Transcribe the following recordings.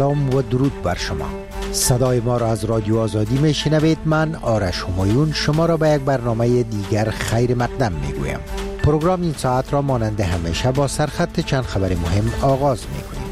سلام و درود بر شما. صدای ما را از رادیو آزادی میشنوید. من آرش همایون شما را به یک برنامه دیگر خیر مقدم میگویم. پروگرام این ساعت را مانند همیشه با سرخط چند خبر مهم آغاز میکنیم.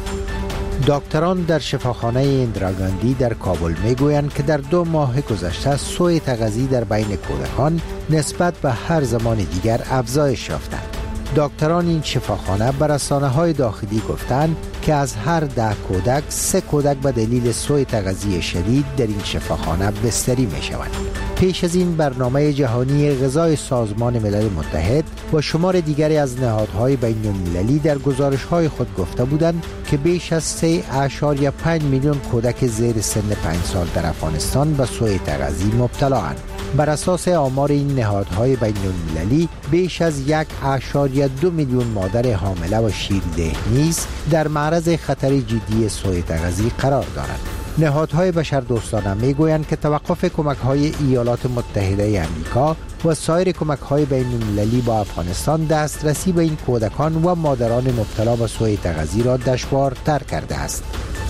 دکتران در شفاخانه اندرا گاندی در کابل میگویند که در 2 ماه گذشته سوء تغذیه در بین کودکان نسبت به هر زمان دیگر افزایش یافته. دکتران این شفاخانه به رسانه‌های داخلی گفتند که از هر 10 کودک 3 کودک به دلیل سوء تغذیه شدید در این شفاخانه بستری می‌شوند. پیش از این برنامه جهانی غذای سازمان ملل متحد و شمار دیگری از نهادهای بین‌المللی در گزارش‌های خود گفته بودند که بیش از 3.5 میلیون کودک زیر سن 5 سال در افغانستان به سوء تغذیه مبتلااند. بر اساس آمار این نهادهای بین‌المللی بیش از 1.2 میلیون مادر حامله و شیرده نیز در معرض خطر جدی سوء تغذیه قرار دارند. نهادهای بشردوستانه میگویند که توقف کمک‌های ایالات متحده آمریکا و سایر کمک‌های بین‌المللی با افغانستان دسترسی به این کودکان و مادران مبتلا به سوء تغذیه را دشوارتر کرده است.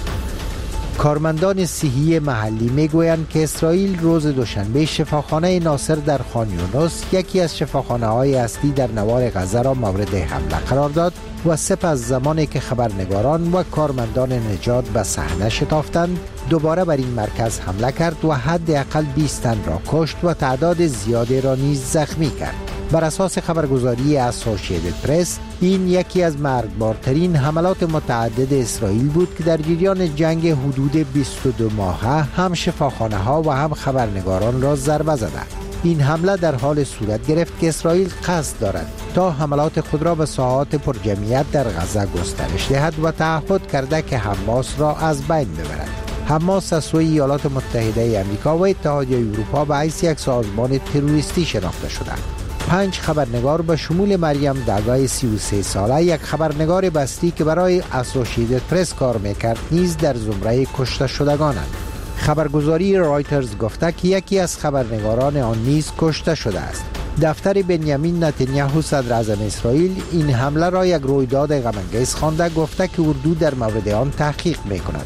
کارمندان صحی محلی میگویند که اسرائیل روز دوشنبه شفاخانه ناصر در خان یونس، یکی از شفاخانه‌های اصلی در نوار غزه را مورد حمله قرار داد و سپس زمانی که خبرنگاران و کارمندان نجات به صحنه شتافتند دوباره بر این مرکز حمله کرد و حداقل 20 تن را کشت و تعداد زیادی را نیز زخمی کرد. بر اساس خبرگزاری اسوسییتد پرس این یکی از مرگبارترین حملات متعدد اسرائیل بود که در جریان جنگ حدود 22 ماهه هم شفاخانه ها و هم خبرنگاران را ضربه زده. این حمله در حال صورت گرفت که اسرائیل قصد دارد تا حملات خود را به ساحات پرجمعیت در غزه گسترش دهد و تعهد کرده که حماس را از بین ببرد. حماس از سوی ایالات متحده آمریکا و اتحادیه اروپا به حیث یک سازمان تروریستی شناخته شده. 5 خبرنگار به شمول مریم دعوای 33 ساله، یک خبرنگار بسری که برای اسوسییتد پرس کار میکرد نیز در زمره کشته شدگانند. خبرگزاری رایترز گفته که یکی از خبرنگاران آن نیز کشته شده است. دفتر بنیامین نتانیاهو صدر اعظم اسرائیل این حمله را یک رویداد غم‌انگیز خوانده، گفته که اردو در مورد آن تحقیق میکند.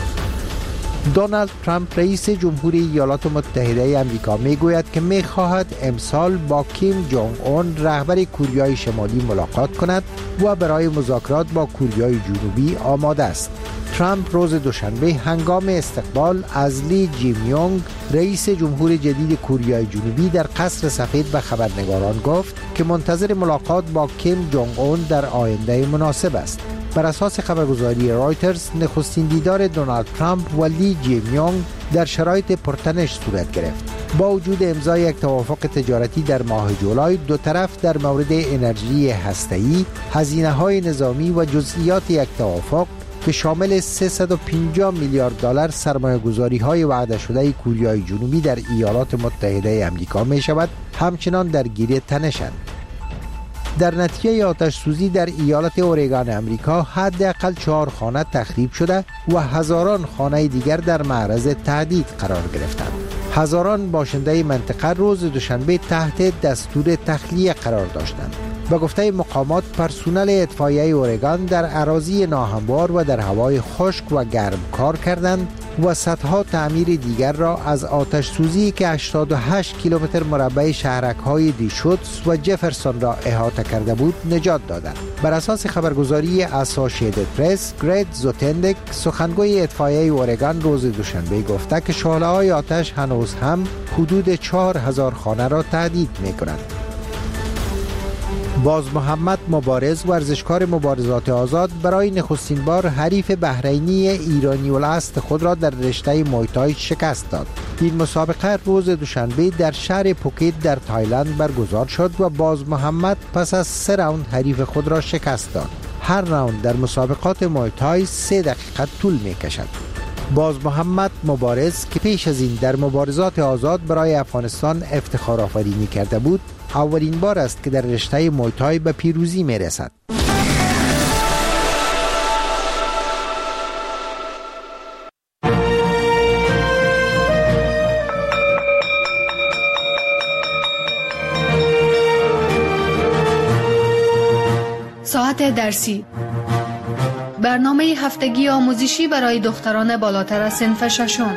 دونالد ترامپ رئیس جمهوری ایالات متحده آمریکا میگوید که میخواهد امسال با کیم جونگ اون رهبر کوریای شمالی ملاقات کند و برای مذاکرات با کوریای جنوبی آماده است. ترامپ روز دوشنبه هنگام استقبال از لی جیم یونگ رئیس جمهور جدید کوریای جنوبی در قصر سفید به خبرنگاران گفت که منتظر ملاقات با کیم جونگ اون در آینده مناسب است. بر اساس خبرگزاری رایترز نخستین دیدار دونالد ترامپ و لی جیم یونگ در شرایط پرتنش صورت گرفت. با وجود امضای یک توافق تجارتی در ماه جولای، دو طرف در مورد انرژی هسته‌ای، هزینه‌های نظامی و جزئیات یک توافق که شامل 350 میلیارد دلار سرمایه‌گذاری‌های وعده شده کوریای جنوبی در ایالات متحده آمریکا می‌شود، همچنان درگیر تنشند. در نتیجه آتش سوزی در ایالت اورگان امریکا حداقل 4 خانه تخریب شده و هزاران خانه دیگر در معرض تهدید قرار گرفتند. هزاران باشنده منطقه روز دوشنبه تحت دستور تخلیه قرار داشتند. به گفته مقامات، پرسنل اطفائیه اورگان در اراضی ناهموار و در هوای خشک و گرم کار کردند و صدها تعمیر دیگر را از آتش سوزی که 88 کیلومتر مربع شهرک‌های دیشوتس و جفرسون را احاطه کرده بود نجات دادند. بر اساس خبرگزاری اسوسییتد پرس، گرید زوتندک سخنگوی اطفائیه اورگان روز دوشنبه گفته که شعله‌های آتش هنوز هم حدود 4000 خانه را تهدید می‌کنند. باز محمد مبارز، ورزشکار مبارزات آزاد، برای نخستین بار حریف بحرینی ایرانی الاصل خود را در رشته مویتای شکست داد. این مسابقه روز دوشنبه در شهر پوکت در تایلند برگزار شد و باز محمد پس از 3 راوند حریف خود را شکست داد. هر راوند در مسابقات مویتای 3 دقیقه طول می کشد. باز محمد مبارز که پیش از این در مبارزات آزاد برای افغانستان افتخار آفرینی کرده بود، اولین بار است که در رشته مویتای به پیروزی می رسد. ساعت درسی برنامه هفتگی آموزشی برای دختران بالاتر از صنف ششم.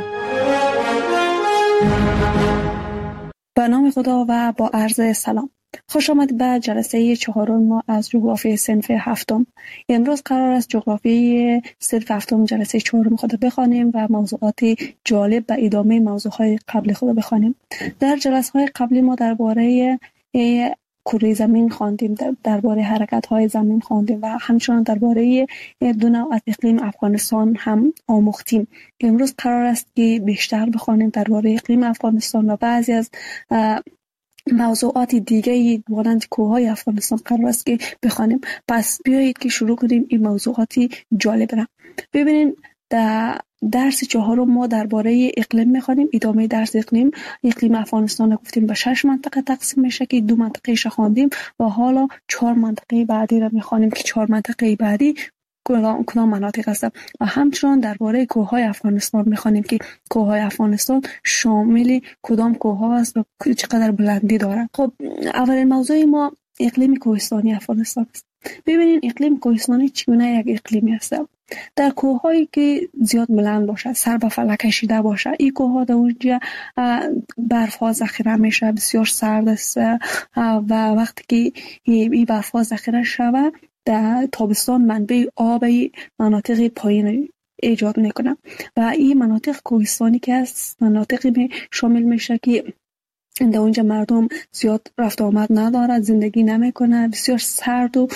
به نام خدا و با عرض سلام. خوش آمد به جلسه 4 ما از جغرافی صنف هفتم. امروز قرار است جغرافی صنف هفتم جلسه 4 خود بخوانیم و موضوعات جالب به ادامه موضوعات قبل خود بخوانیم. در جلسه های قبلی ما درباره کره زمین خواندیم، درباره حرکت های زمین خواندیم و همچنان درباره دو نوع از اقلیم افغانستان هم آموختیم. امروز قرار است که بیشتر بخوانیم درباره اقلیم افغانستان و بعضی از موضوعات دیگه مانند کوههای افغانستان قرار است که بخوانیم. پس بیایید که شروع کنیم این موضوعاتی جالب را. ببینید در درس 4 ما درباره اقلیم می‌خوانیم. ادامه درس اقلیم افغانستان را گفتیم به 6 منطقه تقسیم میشه که 2 منطقه ش خواندیم و حالا 4 منطقه بعدی را می‌خوانیم که 4 منطقه بعدی کدام مناطق هستند و همچنان درباره کوههای افغانستان می‌خوانیم که کوههای افغانستان شامل کدام کوه‌ها است و چقدر بلندی دارند. خب اولین موضوع ما اقلیم کوهستانی افغانستان است. ببینید اقلیم کوهستانی چگونه یک اقلیمی است. در کوه‌هایی که زیاد بلند باشه، سر به فلک کشیده باشه، این کوه‌ها در اونجا برف‌ها ذخیره میشه، بسیار سرد است و وقتی که این برف‌ها ذخیره شوه در تابستان منبع آب مناطق پایین ایجاد میکنه و این مناطق کوهستانی که است مناطقی شامل میشه که در اونجا مردم زیاد رفت آمد نداره، زندگی نمیکنه، بسیار سرد و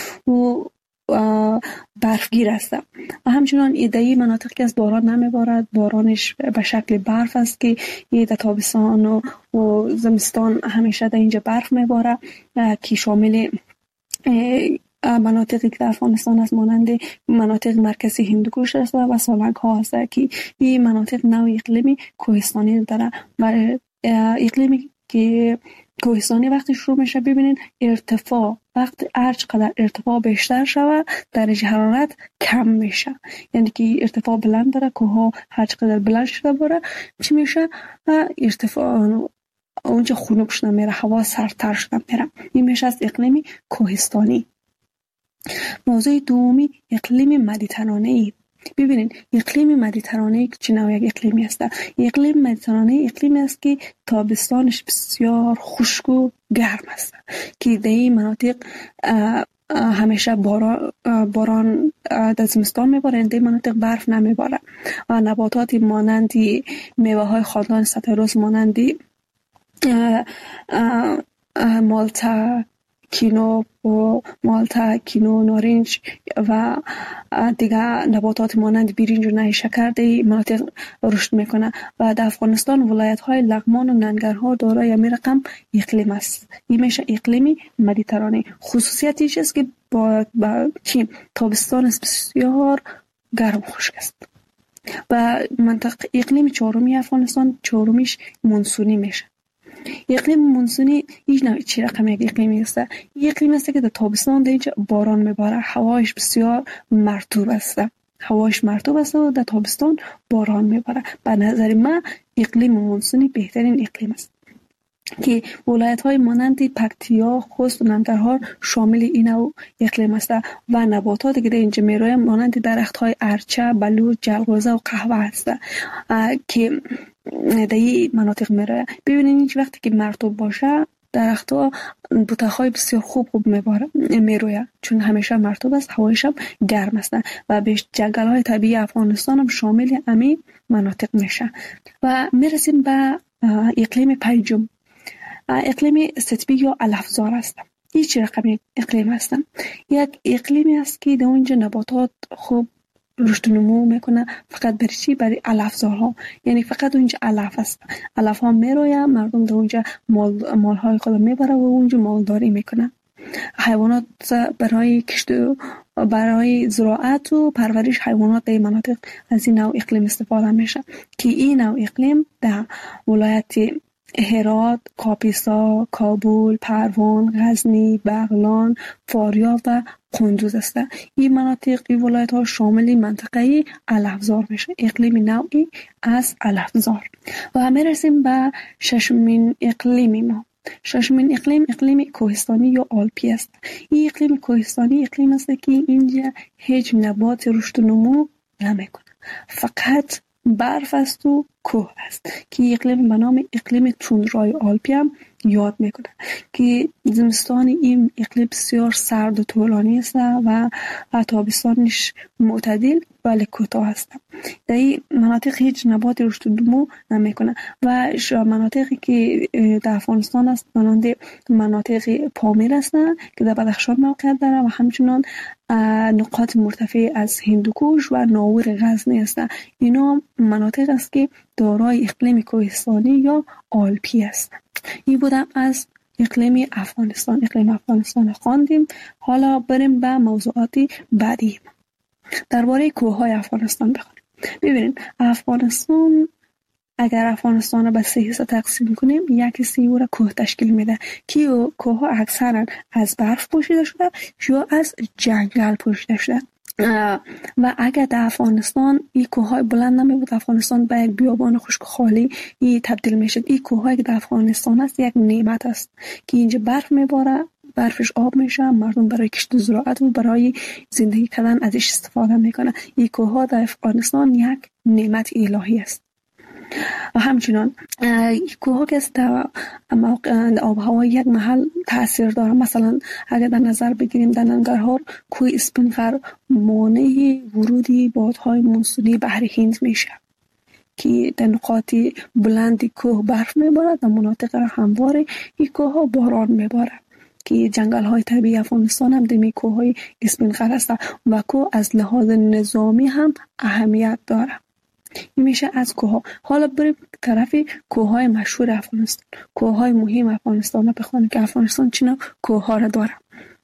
برفگیر است و همچنان ایدهی مناطق که از باران نمیبارد، بارانش به شکل برف است که در تابستان و زمستان همیشه در اینجا برف میباره که شامل مناطقی که در افغانستان است مانند مناطق مرکزی هندوکش است و سالنگ ها است که این مناطق نوع اقلیمی کوهستانی داره و اقلیمی که کوهستانی وقتی شروع میشه ببینید ارتفاع وقتی هر چقدر ارتفاع بیشتر شود درجه حرارت کم میشه، یعنی که ارتفاع بلند داره کوه هر چقدر بلند شده بره چی میشه ارتفاع اونجا خنک شده میره، هوا سردتر شده میره. این میشه از اقلیم کوهستانی. موضوع دومی اقلیم مدیترانه‌ای. ببینید اقلیم مدیترانه‌ای چه نوع یک اقلیمی است؟ اقلیم مدیترانه‌ای اقلیمی است که تابستانش بسیار خشک و گرم است که در این مناطق همیشه باران در زمستان میباره، در مناطق برف نمیباره و نباتات مانند میوه های خاندان ستروس مانند مالتا کینو نارنج و دیگه نباتات مانند برنج و نیشکر در مناطق رشد میکنه و در افغانستان ولایت های لغمان و ننگرهار دارای همین رقم اقلیم است. این میشه اقلیم مدیترانه. خصوصیتش است که با تابستان بسیار گرم و خشک است و منطقه اقلیم چهارمی افغانستان چهارمیش مونسونی میشه. اقلیم مونسونی هیچ نوع چی رقم یک اقلیمی است. یک اقلیم است که در تابستان در اینجا باران میباره، هوایش بسیار مرطوب است و در تابستان باران میباره. به نظر من اقلیم مونسونی بهترین اقلیم است که ولایت های مانند پکتیا، خوست و ننگرهار شامل این نوع اقلیم است و نباتاتی که در اینجا میروید مانند درخت های ارچه، بلوط، جلغوزه و قهوه است که در این مناطق میروید. ببینید وقتی که مرطوب باشه درخت‌ها بوته‌های بسیار خوب میروید چون همیشه مرطوب است، هوایش هم گرم است و بیش جنگل‌های طبیعی افغانستان هم شامل همین مناطق میشه. و میرسیم به اقلیم پنجم، اقلیم ستبی یا علفزار است. این چه رقم اقلیم است؟ یک اقلیمی است که در اونجا نباتات خوب رشد و نمو میکنه فقط برای علفزارها، یعنی فقط اونجا علف است، علف ها میروید، مردم در اونجا مالهای خود میبره و اونجا مالداری میکنه. حیوانات برای زراعت و پرورش حیوانات در مناطق از این نوع اقلیم استفاده میشه که این نوع اقلیم در ولایت هرات، کاپیسا، کابل، پروان، غزنی، بغلان، فاریاب و قندوز است. این مناطق این ولایت ها شامل منطقه علفزار میشه، اقلیم نوعی از علفزار. و میرسیم به ششمین اقلیم ما. ششمین اقلیم کوهستانی یا آلپی است. این اقلیم کوهستانی اقلیم است که اینجا هیچ نبات رشد و نمو نمیکنه، فقط برف است و کوه است که اقلیم به نام اقلیم توندرای آلپی هم یاد میکنه که زمستان این اقلیم بسیار سرد و طولانی است و تابستانش معتدل ولی کوتاه است. در این مناطق هیچ نبات رشد و نمو نمیکنه و مناطقی که در افغانستان است مانند مناطق پامیر هستند که در بدخشان موقعیت داره و همچنان نقاط مرتفع از هندوکوش و ناور غزنی هستند. اینا مناطق است که دارای اقلیم کوهستانی یا آلپی است. این بودم از اقلیم افغانستان خواندیم. حالا بریم به موضوعات بعدی. درباره کوههای افغانستان بخونیم. ببینید افغانستان، اگر افغانستان را به 3 حصه تقسیم کنیم، یک حصه او را کوه تشکیل میده که کوهها اکثرا از برف پوشیده شده یا از جنگل پوشیده شده. و اگر در افغانستان این کوههای بلند نمی بود، افغانستان به یک بیابان خشک خالی تبدیل میشد. این کوههایی که در افغانستان است یک نعمت است که اینجا برف میباره، برفش آب میشه، مردم برای کشت زراعت و برای زندگی کردن ازش استفاده میکنه. این کوهها در افغانستان یک نعمت الهی است. و همچنان کوهها که در آب و هوای یک محل تاثیر داره. مثلا اگر در نظر بگیریم در ننگرهار کوه اسپینقر مانع ورودی بادهای مونسونی بحر هند میشه که در نقاط بلند کوه برف میبارد، در مناطق هموار این کوه ها باران میبارد که جنگل های طبیعی افغانستان هم دمی کوه های اسپینقر است و کوه از لحاظ نظامی هم اهمیت داره. این میشه از کوه. حالا بریم طرف کوههای مشهور افغانستان، کوههای مهم افغانستان را بخونیم که افغانستان چه کوهها را داره.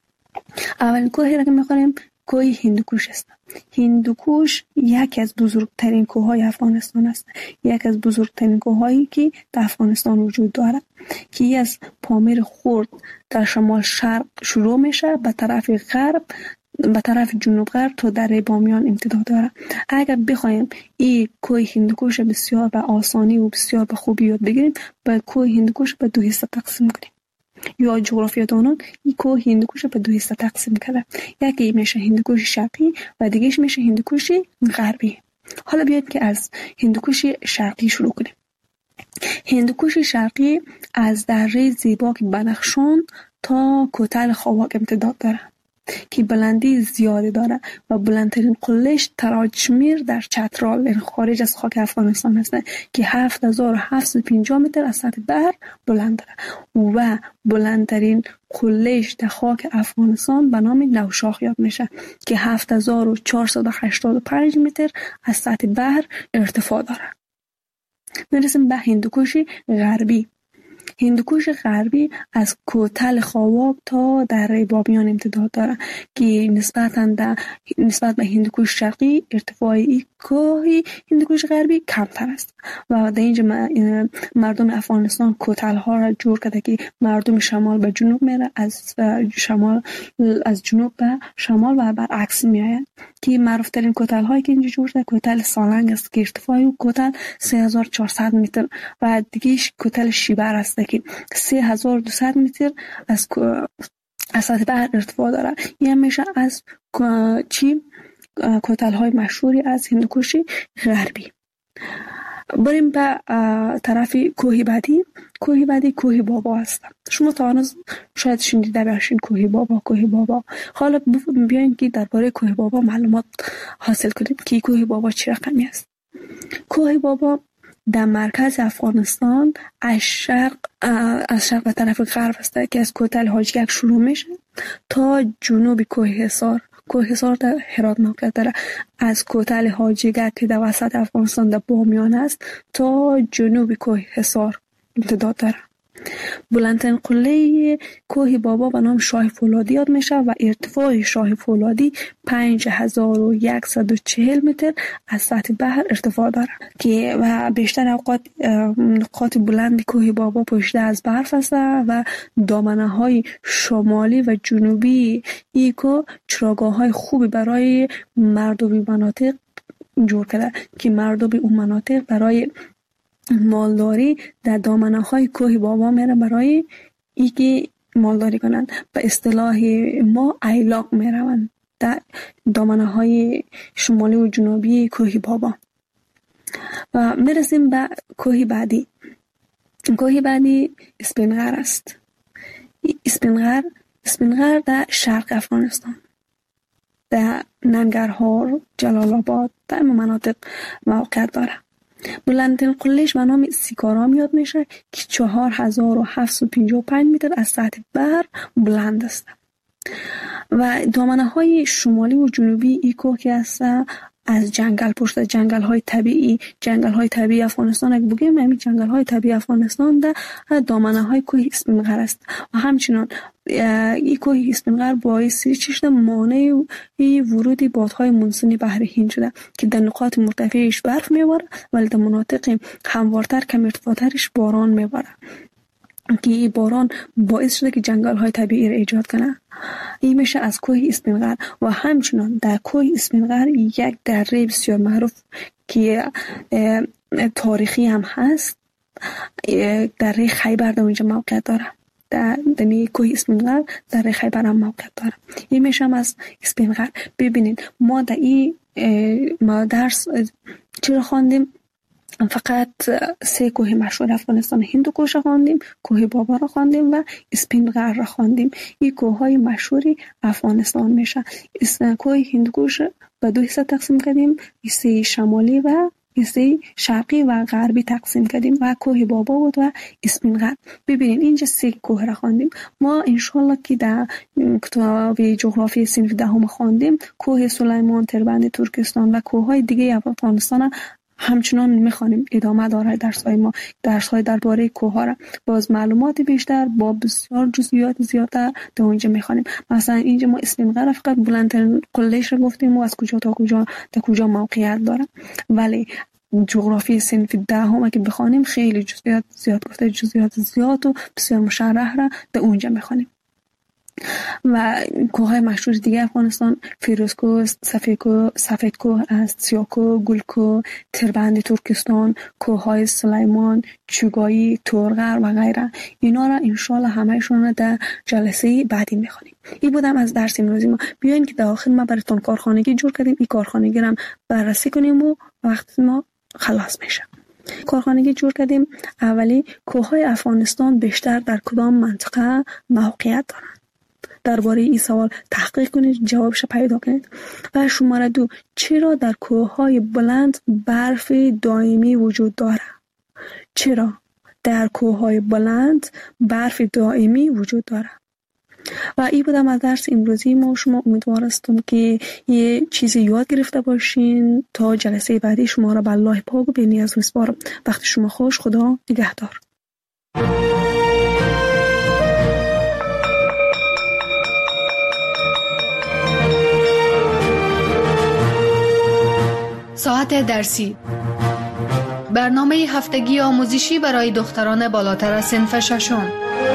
اولین کوهی را که میخونیم کوه هندوکوش است. هندوکوش یکی از بزرگترین کوههای افغانستان است، یکی از بزرگترین کوههایی که در افغانستان وجود داره که از پامیر خرد در شمال شرق شروع میشه به طرف غرب، به طرف جنوب غرب تا دره بامیان امتداد داره. اگر بخوایم این کوه هندوکوش بسیار به آسانی و بسیار به خوبی یاد بگیریم، باید کوه هندوکوش به 2 حصه تقسیم کنیم. یا جغرافیادانان این کوه هندوکوش به 2 حصه تقسیم کرده. یکی میشه هندوکوش شرقی و دیگهش میشه هندوکوش غربی. حالا بیاید که از هندوکوش شرقی شروع کنیم. هندوکوش شرقی از دره زیباک بدخشان تا کوتل خاواک امتداد داره که بلندی زیادی داره و بلندترین قلهش تراجمیر در چترال، یعنی خارج از خاک افغانستان است که 7750 متر از سطح بحر بلند داره و بلندترین قلهش در خاک افغانستان به نام نوشاخ یاد میشه که 7485 متر از سطح بحر ارتفاع داره. میرسیم به هندوکوش غربی. هندوکوش غربی از کوتل خاواک تا دره بامیان امتداد داره که نسبت به هندوکوش شرقی ارتفاع این کوه هندوکوش غربی کمتر است و در اینجا مردم افغانستان کوتل ها را جور کرده که مردم شمال به جنوب میره، از جنوب به شمال و برعکس میآید که معروف ترین کوتل هایی که اینجا جور شده کوتل سالنگ است که ارتفاع او کوتل 3400 متر و دیگهش کوتل شیبر است که 3200 متر از سطح بحر ارتفاع داره. این میشه از کوتل های مشهوری از هندوکوش غربی. بریم به طرف کوه بعدی. کوه بابا است. شما تا آن شاید شنیده باشین کوه بابا. حالا بیاین که درباره کوه بابا معلومات حاصل کنیم که کوه بابا چه رقمی است. کوه بابا در مرکز افغانستان از شرق به طرف غرب است که از کوتل حاجگک شروع میشه تا جنوب کوه حصار در هرات موقعیت داره. از کوتل حاجگک که در وسط افغانستان در بامیان است تا جنوب کوه حصار امتداد داره. بلندترین قله کوه بابا به نام شاه فولادی یاد میشه و ارتفاع شاه فولادی 5140 متر از سطح بحر ارتفاع داره که و بیشتر اوقات نقاط بلند کوه بابا پوشیده از برف است و دامنه های شمالی و جنوبی ایکو چراگاه های خوبی برای مردم مناطق جور کرده که مردم اون مناطق برای مالداری در دامنه های کوه بابا میره برای ای که مالداری کنند به اصطلاح ما ایلاق می روند در دامنه های شمالی و جنوبی کوه بابا. و میرسیم به کوه بعدی. کوه بعدی اسپینغر است. اسپینغر در شرق افغانستان، در ننگرهار، جلال آباد، در این مناطق موقعیت داره. بلندترین قله‌اش به نام سیکارام یاد میشه که 4755 متر از سطح بحر بلند است. و دامنه های شمالی و جنوبی ای کوه که است از جنگل پشت جنگل های طبیعی افغانستان اگه بگیم، همین جنگل های طبیعی افغانستان در دامنه های کوه اسپینغر است. و همچنان این کوه اسپینغر باعث چشم مانع ورود بادهای مونسونی بحر هند شده که در نقاط مرتفعش برف میباره، ولی در مناطق هموارتر کم ارتفاعترش باران میباره که این باران باعث شده که جنگل های طبیعی را ایجاد کنه. این میشه از کوه اسپینغر. و همچنان در کوه اسپینغر یک دره بسیار معروف که تاریخی هم هست، دره خیبر در اونجا موقعیت داره. در کوه اسپینغر دره خیبر هم موقعیت داره. این میشه از اسپینغر. ببینید ما در این درس چرا خواندیم؟ فقط 3 کوه مشهور افغانستان، هندوکش خواندیم، کوه بابا را خواندیم و اسپینغر را خواندیم. این کوههای مشهوری افغانستان میشه. کوه هندوکش به 2 حصه تقسیم کردیم، حصه شمالی و حصه شرقی و غربی تقسیم کردیم و کوه بابا بود و اسپینغر. ببینید اینجا 3 کوه را خواندیم. ما انشالله که در کتاب جغرافی صنف دهم خواندیم کوه سلیمان، تربند ترکستان و کوههای دیگه افغانستان همچنان میخوانیم. ادامه داره درس‌های درباره کوه‌ها را باز معلومات بیشتر با بسیار جزئیات زیادتر در اونجا میخوانیم. مثلا اینجا ما اسپینغر فقط بلندترین قله‌اش رو گفتیم و از کجا تا کجا موقعیت داره، ولی جغرافی صنف دهم که بخوانیم خیلی جزئیات زیاد و بسیار مشرح را در اونجا میخوانیم. و کوههای مشهور دیگه افغانستان فیروزکوه، سفیدکوه است، سیاکوه، گلکوه، تربند ترکستان، کوههای سلیمان، چوگایی، تورغر و غیره. اینا را انشالله همهشون در جلسه بعدی میخوانیم. این بودم از درس امروزی ما. بیاین که در آخر ما براتون کارخانگی جور کردیم. این کارخانگی را بررسی کنیم و وقت ما خلاص میشه. کارخانگی جور کردیم. اولی کوههای افغانستان بیشتر در کدام منطقه موقعیت دارند؟ درباره این سوال تحقیق کنید، جوابش پیدا کنید. و شماره 2 چرا در کوههای بلند برف دائمی وجود داره؟ چرا در کوههای بلند برف دائمی وجود داره؟ و این بودم از درس امروزی ما. شما امیدوار هستم که یه چیزی یاد گرفته باشین. تا جلسه بعدی شما را به الله پاک و بی‌نیاز میسپارم. وقت شما خوش. خدا نگهدار. ساعت درسی، برنامه هفتگی آموزشی برای دختران بالاتر از صنف ششم.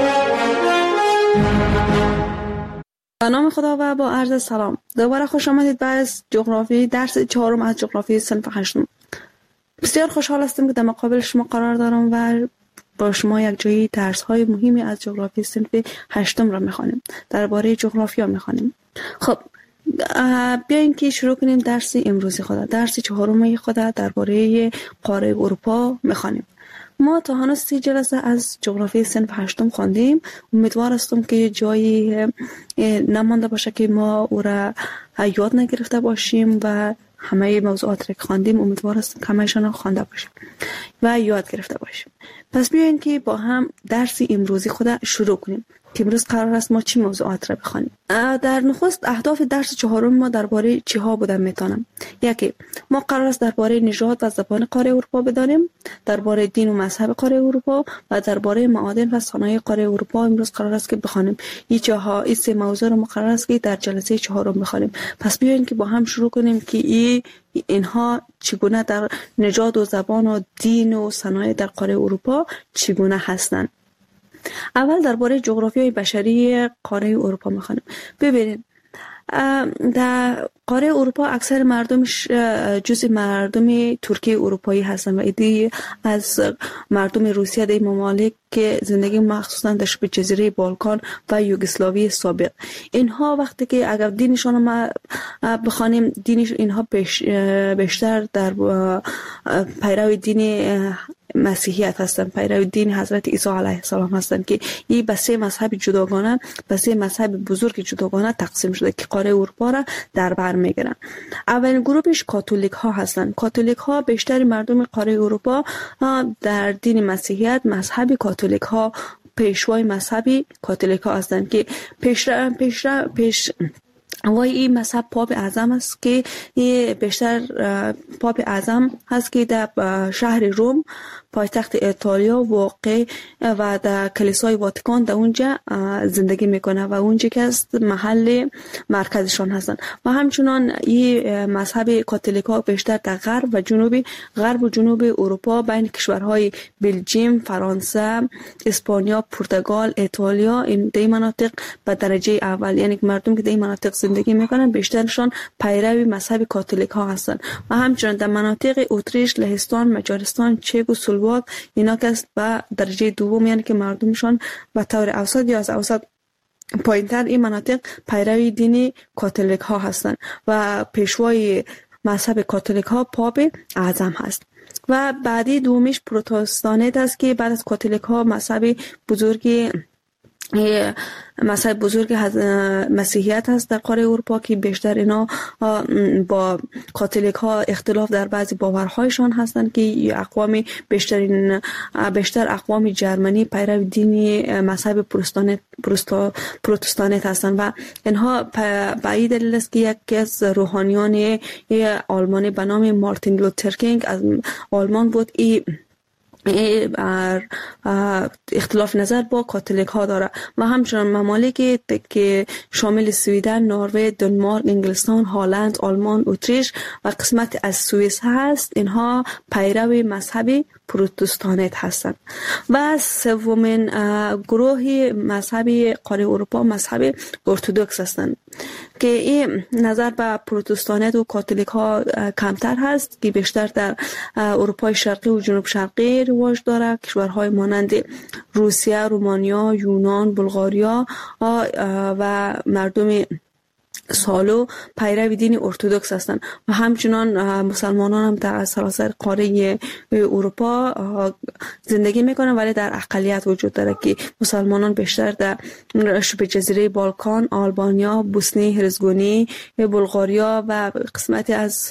به نام خدا و با عرض سلام. دوباره خوش آمدید به جغرافی درس 4 از جغرافی صنف 8. بسیار خوشحال هستم که در مقابل شما قرار دارم و با شما یک جایی درس های مهمی از جغرافی صنف 8 را میخوانیم. درباره جغرافیا میخوانیم. خب بیاین که شروع کنیم درس امروزی خود. درس 4 خود درباره قاره اروپا میخوانیم. ما تا هنوز 30 جلسه از جغرافی صنف 8 خواندیم. امیدوار هستم که جایی نمانده باشه که ما او را یاد نگرفته باشیم و همه موضوعات را که خواندیم امیدوار هستم که همه‌شان خوانده باشیم و یاد گرفته باشیم. پس بیاین که با هم درس امروزی خود شروع کنیم که امروز قرار است ما چی موضوعات را بخوانیم. در نخست اهداف درس 4 ما درباره چی ها بودن میتونم. یکی، ما قرار است درباره نژاد و زبان قاره اروپا بدانیم، درباره دین و مذهب قاره اروپا و درباره معادن و صنایع قاره اروپا امروز قرار است که بخوانیم. این 3 موضوع رو ما قرار است که در جلسه 4 بخوانیم. پس بیاین که با هم شروع کنیم که اینها چگونه در نژاد و زبان و دین و صنایع در قاره اروپا چگونه هستند. اول درباره جغرافیای بشری قاره اروپا می‌خوانیم. ببینید در قاره اروپا اکثر مردمش جزء مردم ترکیه اروپایی هستن و ایده از مردم روسیه در ممالک که زندگی مخصوصا در شبه جزیره بالکان و یوگسلاوی سابق. اینها وقتی که اگر دینشون ما بخوانیم، دینش اینها بیشتر در پیرو دین مسیحیت هستن، پیرو دین حضرت عیسی علیه السلام هستن که این به سه مذهب جداگانه، به سه مذهب بزرگ جداگانه تقسیم شده که قاره اروپا را در بر میگیرن. اولین گروهش کاتولیک ها هستن. کاتولیک ها بیشتر مردم قاره اروپا در دین مسیحیت، مذهب کاتولیک ها پیشوای مذهبی کاتولیک ها هستند که پیش وای این مذهب پاپ اعظم است که بیشتر پاپ اعظم هست که در شهر روم پایتخت ایتالیا واقع و در کلیسای واتیکان در اونجا زندگی میکنه و اونجا که است محل مرکزشان هستن. و همچنان این مذهب کاتولیکا بیشتر در غرب و جنوب اروپا بین کشورهای بلژیم، فرانسه، اسپانیا، پرتغال، ایتالیا، این دی مناطق به درجه اول، یعنی مردم که در این مناطق زندگی میکنن بیشترشان پیرو مذهب کاتولیک ها هستند. و همچنان در مناطق اتریش، لهستان، مجارستان، چک و سلواک اینا که است به درجه دوم، یعنی که مردمشان به طور اوسط یا از اوسط پایینتر این مناطق پیرو دین کاتولیک ها هستند و پیشوای مذهب کاتولیک ها پاپ اعظم هست. و بعدی دومیش پروتستانت است که بعد از کاتولیک ها مذهب بزرگ مسیحیت هست در قاره اروپا که بیشتر اینا با کاتولیک ها اختلاف در بعضی باورهایشان هستند که اقوام بیشتر اقوام جرمنی پیرو دین مذهب پروتستانت هستند و اینها به این دلیل است که یکی از روحانیان آلمانی به نام مارتین لوتر کینگ از آلمان بود اختلاف نظر با کاتولیک ها داره و همچنان ممالکی که شامل سویدن، نروژ، دانمارک، انگلستان، هلند، آلمان، اتریش و قسمت از سوئیس هست، اینها پیرو مذهب پروتستانت هستند. و سومین گروه مذهبی قاره اروپا مذهب ارتدوکس هستند که این نظر به پروتستانت و کاتولیک ها کمتر هست که بیشتر در اروپای شرقی و جنوب شرقی رواج داره. کشورهای مانند روسیه، رومانیا، یونان، بلغاریا و مردم سالو پیرو دین ارتدوکس هستند و همچنان مسلمانان هم در سراسر قاره اروپا زندگی میکنن، ولی در اقلیت وجود داره که مسلمانان بیشتر در شبه جزیره بالکان، آلبانیا، بوسنی هرزگونی، بلغاریا و قسمتی از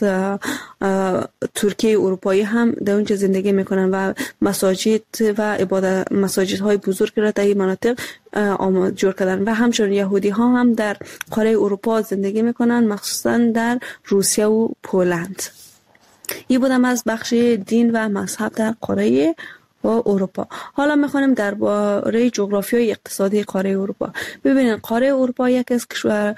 ترکیه اروپایی هم در اونجا زندگی میکنن و مساجد و مساجدهای بزرگ را در این مناطق جور کردن. و همچنین یهودی ها هم در قاره اروپا زندگی میکنن، مخصوصا در روسیه و پولند. این بودم از بخش دین و مذهب در قاره و اروپا. حالا میخوانیم درباره جغرافیای اقتصادی قاره اروپا. ببینید قاره اروپا یکی از کشور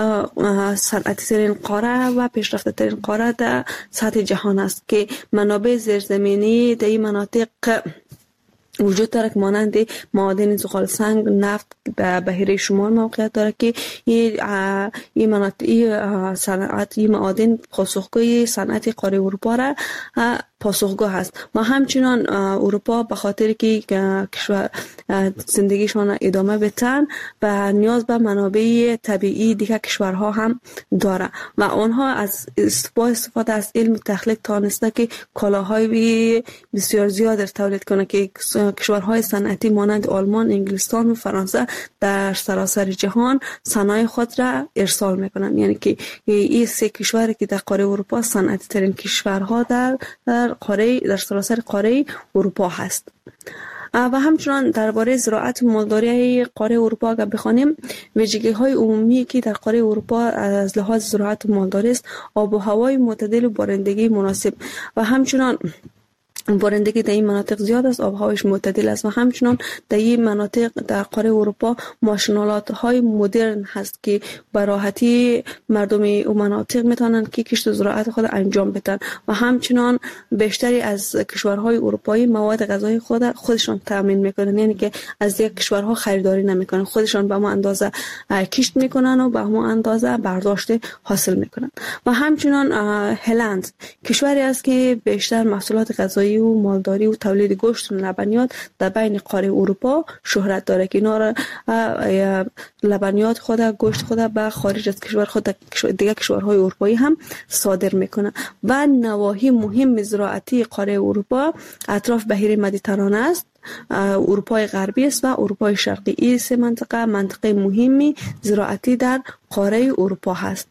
صنعتی ترین قاره و پیشرفته ترین قاره در سطح جهان است که منابع زیرزمینی در این مناطق وجود داره که مانند معادن زغال سنگ، نفت در بحیره شمال موقعیت داره که این مناطق صنعت این معادن پاسخگوی صنعت قاره اروپا را پاسخگو هست. و همچنان اروپا به خاطر که کشور زندگیشان ادامه بدن و نیاز به منابع طبیعی دیگر کشورها هم داره و آنها از استفاده از علم تخلیق تانسته که کالاهای بسیار زیاد تولید کنه که کشورهای صنعتی مانند آلمان، انگلستان و فرانسه در سراسر جهان صنایع خود را ارسال میکنن. یعنی که این سه کشوری که در قاره اروپا صنعتی ترین کشورها در سراسر قاره اروپا هست. و همچنان درباره زراعت و مالداری قاره اروپا اگر بخوانیم، ویژگی‌های عمومی که در قاره اروپا از لحاظ زراعت و مالداری است آب و هوای معتدل و بارندگی مناسب و همچنان بارندگی در این مناطق زیاد است، آب هایش معتدل است و همچنان در این مناطق در قاره اروپا ماشینالات های مدرن هست که به راحتی مردم اون مناطق میتونن که کشت و زراعت خود انجام بدن و همچنان بیشتری از کشورهای اروپایی مواد غذایی خودشان تامین میکنن، یعنی که از دیگر کشورها خریداری نمیکنن، خودشان به همون اندازه کشت میکنن و به همون اندازه برداشت حاصل میکنن. و همچنان هلند کشوری است که بیشتر محصولات غذایی و مالداری و تولید گوشت و لبنیات در بین قاره اروپا شهرت داره که اینا را لبنیات خود، گوشت خود به خارج از کشور خود دیگر کشورهای اروپایی هم صادر میکنه. و نواحی مهم زراعتی قاره اروپا اطراف بحیره مدیترانه است، اروپای غربی است و اروپای شرقی. این سه منطقه مهمی زراعتی در قاره اروپا هست.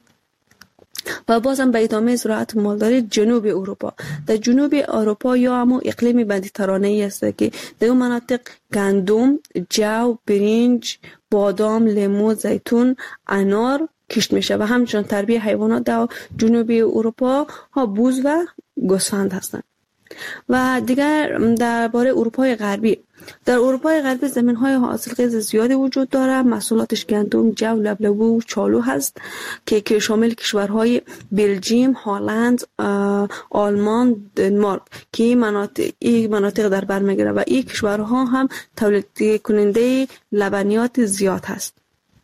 و بازم به ادامه زراعت مالداری جنوب اروپا، در جنوب اروپا یا همون اقلیم مدیترانه‌ای است که در اون مناطق گندم، جو، برنج، بادام، لیمو، زیتون، انار کشت میشه و همچنین تربیه حیوانات در جنوب اروپا ها بوز و گوسفند هستند. و دیگر درباره اروپای غربی، در اروپای غربی زمین‌های حاصلخیز زیادی وجود دارد. محصولاتش گندم، جو، لبلبو و چالو هست که شامل کشورهای بلژیم، هلند، آلمان، دنمارک که این مناطق در بر میگیره و این کشورها هم تولید کننده لبنیات زیاد هست.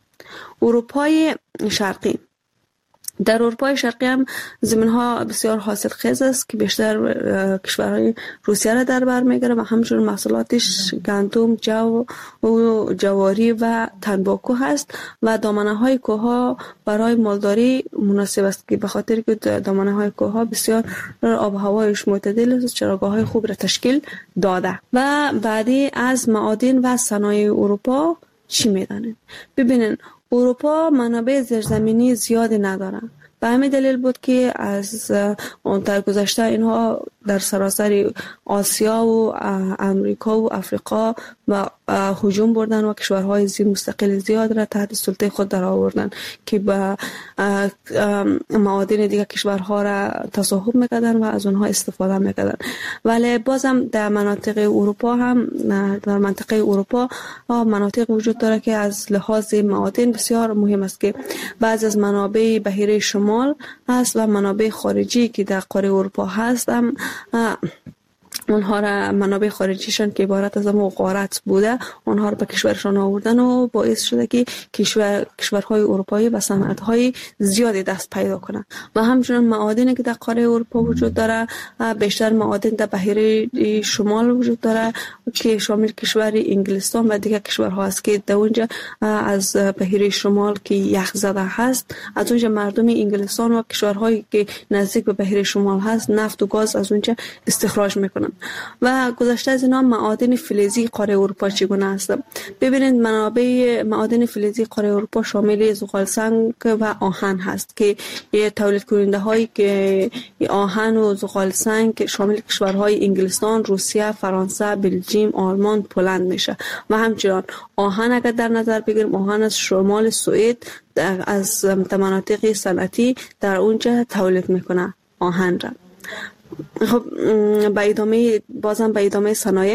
اروپای شرقی، در اروپای شرقی هم زمین‌ها بسیار حاصلخیز است که بیشتر کشورهای روسیه را در بر میگیره و همچنین محصولاتش گندم، جو و جواری و تنباکو هست و دامنه‌های کوه‌ها برای مالداری مناسب است که به خاطر که دامنه‌های کوه‌ها بسیار آب و هوایش معتدل است، چراگاه‌های خوب را تشکیل داده. و بعدی از معادن و صنایع اروپا چی میدانید؟ ببینین اروپا منابع زیرزمینی زیادی نداره. به همین دلیل بود که از اون در گذشته اینها در سراسر آسیا و امریکا و افریقا و هجوم بردن و کشورهای مستقل زیاد را تحت سلطه خود در آوردن که با معادن دیگر کشورها را تصاحب میکردن و از اونها استفاده میکردن. ولی بازم در مناطق اروپا هم در منطقه اروپا مناطق وجود داره که از لحاظ معادن بسیار مهم است که بعض از منابع بحیره شمال هست و منابع خارجی که در قاره اروپا هست هم اونها را منابع خارجیشان که عبارت از غارت بوده اونها را به کشورشان آوردن و باعث شده که کشورهای اروپایی به صنعت‌های زیادی دست پیدا کنند. و همچنین معادنی که در قاره اروپا وجود داره بیشتر معادن در بحیره شمال وجود داره که شامل کشور انگلستان و دیگر کشورها است که در اونجا از بحیره شمال که یخ زده هست از اونجا مردم انگلستان و کشورهایی که نزدیک به بحیره شمال هست نفت و گاز از اونجا استخراج میکنن. و گذشته از اینا معادن فلزی قاره اروپا چگونه است؟ ببینید منابع معادن فلزی قاره اروپا شامل زغال سنگ و آهن هست که تولید کننده هایی که آهن و زغال سنگ شامل کشورهای انگلستان، روسیه، فرانسه، بلژیم، آلمان، پولند میشه. و همچنین آهن اگر در نظر بگیریم آهن از شمال سوئد از مناطق صنعتی در اونجا تولید میکنه آهن را. خب بازم به ادامه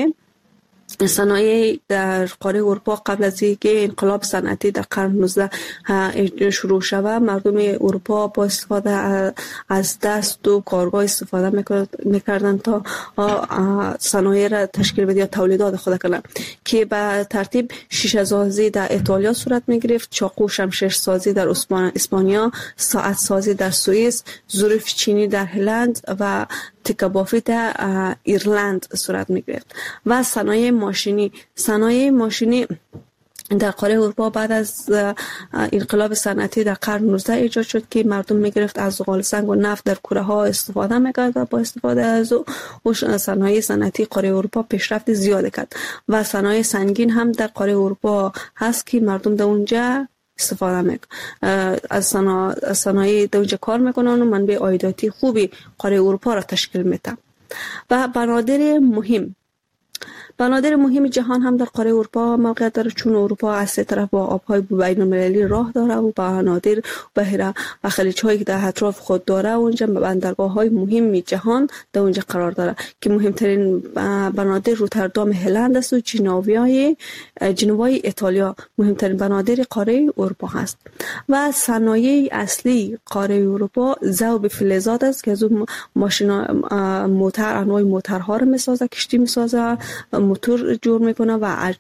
صنایع در قاره اروپا قبل از اینکه انقلاب صنعتی در قرن 19 شروع شود مردم اروپا با استفاده از دست و کارگاه استفاده میکردن تا صنایع را تشکیل بده یا تولیدات خود کنند که به ترتیب شیشه سازی در ایتالیا صورت میگرفت، چاقو شمشیر سازی در اسپانیا، ساعت سازی در سوئیس، ظروف چینی در هلند و تکه بافی در ایرلند صورت میگرفت. و صنایع ماشینی در قاره اروپا بعد از انقلاب صنعتی در قرن 19 ایجاد شد که مردم میگرفت از زغال سنگ و نفت در کوره ها استفاده میکرد و با استفاده از او صنایع صنعتی قاره اروپا پیشرفت زیاد کرد. و صنایع سنگین هم در قاره اروپا هست که مردم در اونجا استفاده میکنن از صنایع در اونجا کار میکنن و منبع عایداتی خوبی قاره اروپا را تشکیل میده. و بنادر بنادر مهم جهان هم در قاره اروپا موقعیت داره، چون اروپا از سه طرف با آبهای بین‌المللی راه داره و بنادر بحیره و خلیج‌هایی که در اطراف خود داره اونجا بندرگاه‌های مهم جهان در اونجا قرار داره که مهمترین بنادر روتردام هلند است و جنوای ایتالیا مهمترین بنادر قاره اروپا هست. و صنایع اصلی قاره اروپا ذوب فلزات است که از اون موتر انواع موترها رو میسازه، کشتی میسازه، موتور جور میکنه و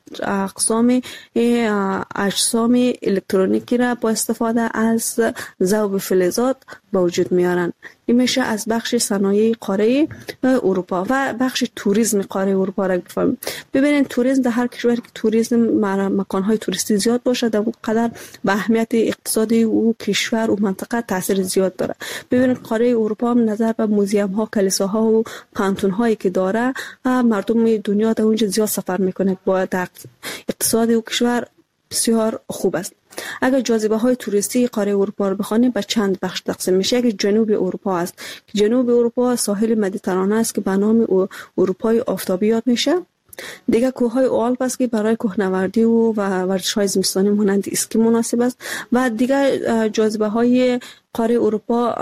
اجسام الکترونیکی را با استفاده از ذوب فلزات به وجود میارن. این میشه از بخش صنایع قاره اروپا. و بخش توریسم قاره اروپا را بفهمیم. ببینید توریسم در هر کشور که توریسم مکانهای توریستی زیاد باشه در اون قدر به اهمیت اقتصادی او کشور و منطقه تاثیر زیاد داره. ببینید قاره اروپا هم نظر به موزیم ها، کلیساها و پانتون هایی که داره مردم دنیا در اونجا زیاد سفر میکنه، با اقتصادی و کشور بسیار خوب است. اگر جاذبه های توریستی قاره اروپا رو بخوانیم به چند بخش تقسیم میشه. یکی جنوب اروپا است. جنوب اروپا ساحل مدیترانه است که به نام اروپای آفتابی یاد میشه. دیگه کوههای آلپ است که برای کوهنوردی و ورزش‌های زمستانی مانند اسکی مناسب است. و دیگه جاذبه های قاره اروپا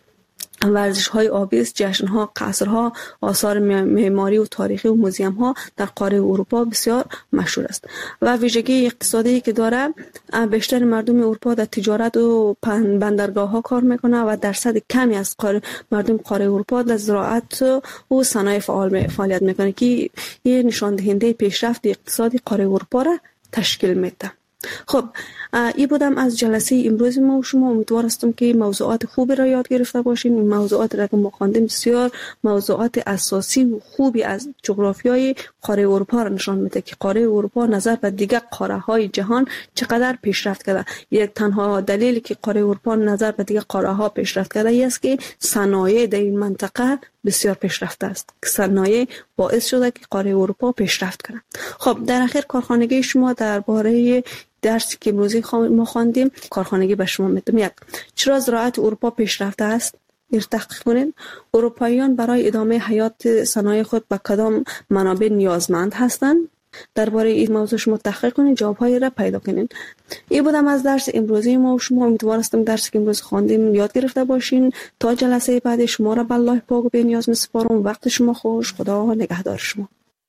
ورزش‌های آبی است، جشن‌ها، قصرها، آثار معماری و تاریخی و موزیم‌ها در قاره اروپا بسیار مشهور است. و ویژگی اقتصادی که داره، بیشتر مردم اروپا در تجارت و بندرگاه‌ها کار میکنه و درصد کمی از مردم قاره اروپا در زراعت و صنایع فعالیت میکنه که این نشان دهنده پیشرفت اقتصادی قاره اروپا را تشکیل میده. خب این بودم از جلسه امروز ما و شما. امیدوار هستم که موضوعات خوبی را یاد گرفته باشین. این موضوعات را که ما خواندیم بسیار موضوعات اساسی و خوبی از جغرافیای قاره اروپا را نشان میده که قاره اروپا نظر به دیگر قاره های جهان چقدر پیشرفت کرده. یک تنها دلیلی که قاره اروپا نظر به دیگر قاره ها پیشرفت کرده است که صنایع در این منطقه بسیار پیشرفته است. صنایع باعث شده که قاره اروپا پیشرفت کنه. خب در اخر کارخانگی شما درباره درسی که امروزی ما خواندیم کارخانگی به شما میدم. یک، چرا زراعت اروپا پیشرفته است؟ تحقیق کنید. اروپاییان برای ادامه حیات صنایع خود به کدام منابع نیازمند هستند؟ درباره این موضوع شما تحقیق کنید، جواب‌های را پیدا کنید. این بودم از درس امروزی ما و شما. امیدوار هستم درسی که امروز خواندیم یاد گرفته باشین. تا جلسه بعد شما را به الله پاک و بی‌نیاز می‌سپارم. وقت شما خوش. خدا نگهدار شما.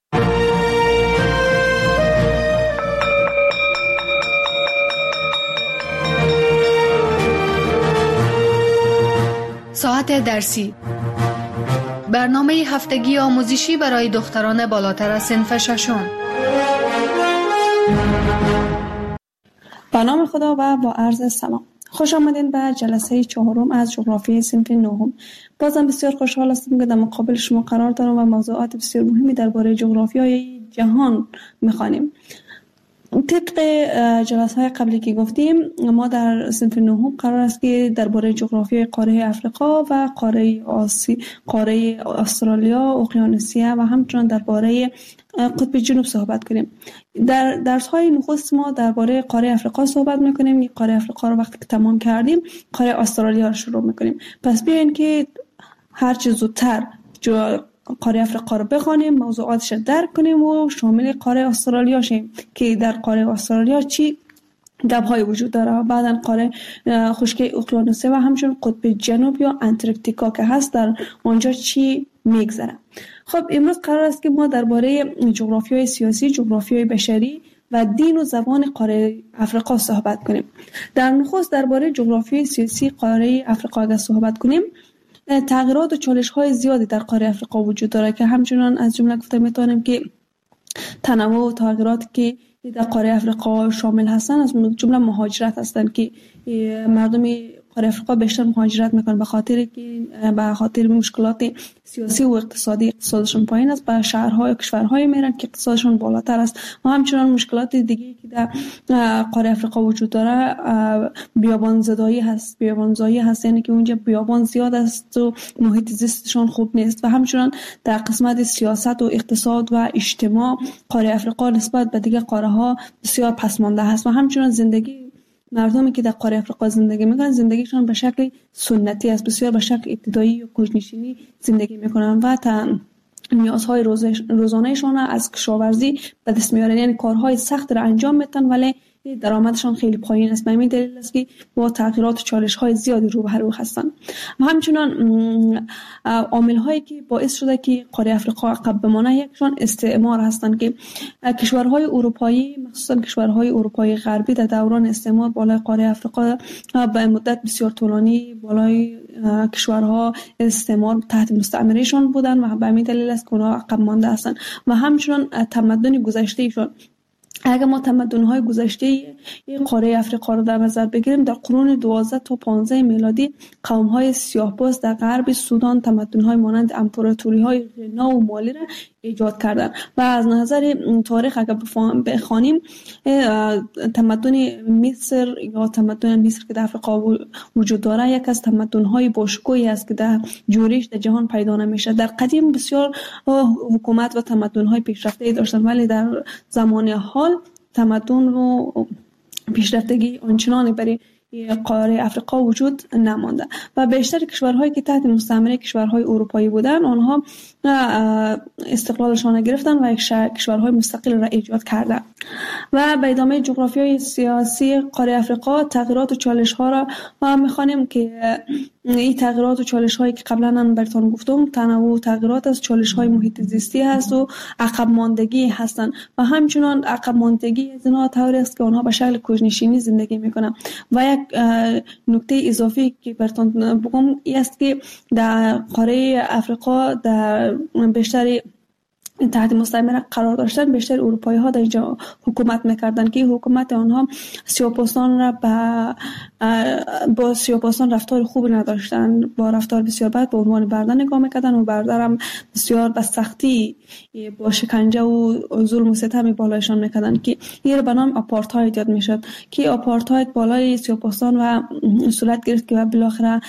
ساعت درسی، برنامه هفتگی آموزشی برای دختران بالاتر از صنف ششم. به نام خدا و با عرض سلام. خوش آمدین به جلسه چهارم از جغرافیای صنف نهم. بازم بسیار خوشحال هستم که در مقابل شما قرار دارم و موضوعات بسیار مهمی درباره جغرافیای جهان می‌خوانیم. طبق جلسه‌های قبلی که گفتیم ما در صنف نهم قرار است که درباره جغرافیای قاره افریقا و قاره استرالیا، اقیانوسیه و همچنین درباره قطب جنوب صحبت کنیم. در درس‌های نخست ما درباره قاره افریقا صحبت می‌کنیم. قاره افریقا رو وقتی که تمام کردیم قاره استرالیا رو شروع می‌کنیم. پس بیاین که هر چه زودتر قاره افریقا رو بخوانیم، موضوعاتش درک کنیم و شامل قاره استرالیا شیم که در قاره استرالیا چی دب‌های وجود داره. بعداً قاره خشکی اقیانوسیه و همچنین قطب جنوب یا انتارکتیکا که هست در اونجا چی میگذره. خب امروز قرار است که ما درباره جغرافیای سیاسی، جغرافیای بشری و دین و زبان قاره افریقا صحبت کنیم. در نخست درباره جغرافیای سیاسی قاره افریقا اگر صحبت کنیم، تغییرات و چالش‌های زیادی در قاره افریقا وجود داره که همچنان از جمله گفته میتونیم که تنوع و تغییراتی که در قاره افریقا شامل هستند از جمله مهاجرت هستند که مردم قاره افریقا بیشتر مهاجرت میکنن به خاطر مشکلات سیاسی و اقتصادشون پایین است، به شهرهای و کشورهای میرن که اقتصادشون بالاتر است. و همچنان مشکلات دیگه که در قاره افریقا وجود داره بیابانزدایی هست، یعنی که اونجا بیابان زیاد است و محیط زیستشون خوب نیست. و همچنان در قسمت سیاست و اقتصاد و اجتماع قاره افریقا نسبت به دیگه قاره ها بسیار پسمانده هست. و همچنان زندگی مردمی که در قاره افریقا زندگی میکنن زندگیشون به شکل سنتی است، بسیار به شکل ابتدایی و کوچ‌نشینی زندگی میکنن و نیازهای روزانهشان از کشاورزی به دست میارن، یعنی کارهای سخت را انجام میدن ولی درآمدشان خیلی پایین است. به همین دلیل است که با تغییرات و چالش‌های زیادی روبرو هستند. و همچنان عامل‌هایی که باعث شده که قاره افریقا عقب بمانه یکشان استعمار هستند که کشورهای اروپایی مخصوصا کشورهای اروپایی غربی در دوران استعمار بالای قاره افریقا به مدت بسیار طولانی بالای کشورها استعمار تحت مستعمرهشان بودند و به همین دلیل است که اونها عقب مانده هستند. و همچنان تمدن گذشتهشان، اگر ما تمدن‌های گذشته قاره افریقا را در نظر بگیریم، در قرون 12 تا 15 میلادی قوم‌های سیاه‌پوست در غرب سودان تمدن‌های مانند امپراتوری‌های غنا و مالی را ایجاد کردند و از نظر تاریخ اگر بخوانیم تمدن مصر یا تمدن مصر که در افریقا وجود داره یک از تمدن‌های باشکوهی است که در جورش در جهان پیدا نمیشه. در قدیم بسیار حکومت و تمدن‌های پیشرفته داشتند ولی در زمان حال تمدن و پیشرفتگی آنچنانی برای قاره افریقا وجود نمانده و بیشتر کشورهایی که تحت مستعمره کشورهای اروپایی بودند آنها استقلالشان گرفتن و کشورهای مستقل را ایجاد کردند. و به ادامه جغرافیای سیاسی قاره افریقا تغییرات و چالش‌ها را می‌خوانیم که این تغییرات و چالش‌هایی که قبلا من براتون گفتم تنوع تغییرات از چالش‌های محیط زیستی هست و عقب ماندگی هستند و همچنان عقب ماندگی از اینها طوری است که آنها به شکل کوچ‌نشینی زندگی می‌کنند. و یک نکته اضافی که براتون بگم این است که در قاره افریقا در بیشتر تحت مستعمره قرار داشتن بیشتر اروپایی ها در اینجا حکومت میکردن که حکومت آنها سیاه‌پوستان را با سیاه‌پوستان رفتار خوبی نداشتن، با رفتار بسیار بد به عنوان برده نگاه میکردن و برده هم بسیار به سختی با شکنجه و ظلم و ستم بالایشان میکردن که این به نام آپارتاید یاد میشد که آپارتاید بالای سیاه‌پوستان و صورت گرفت که بالاخره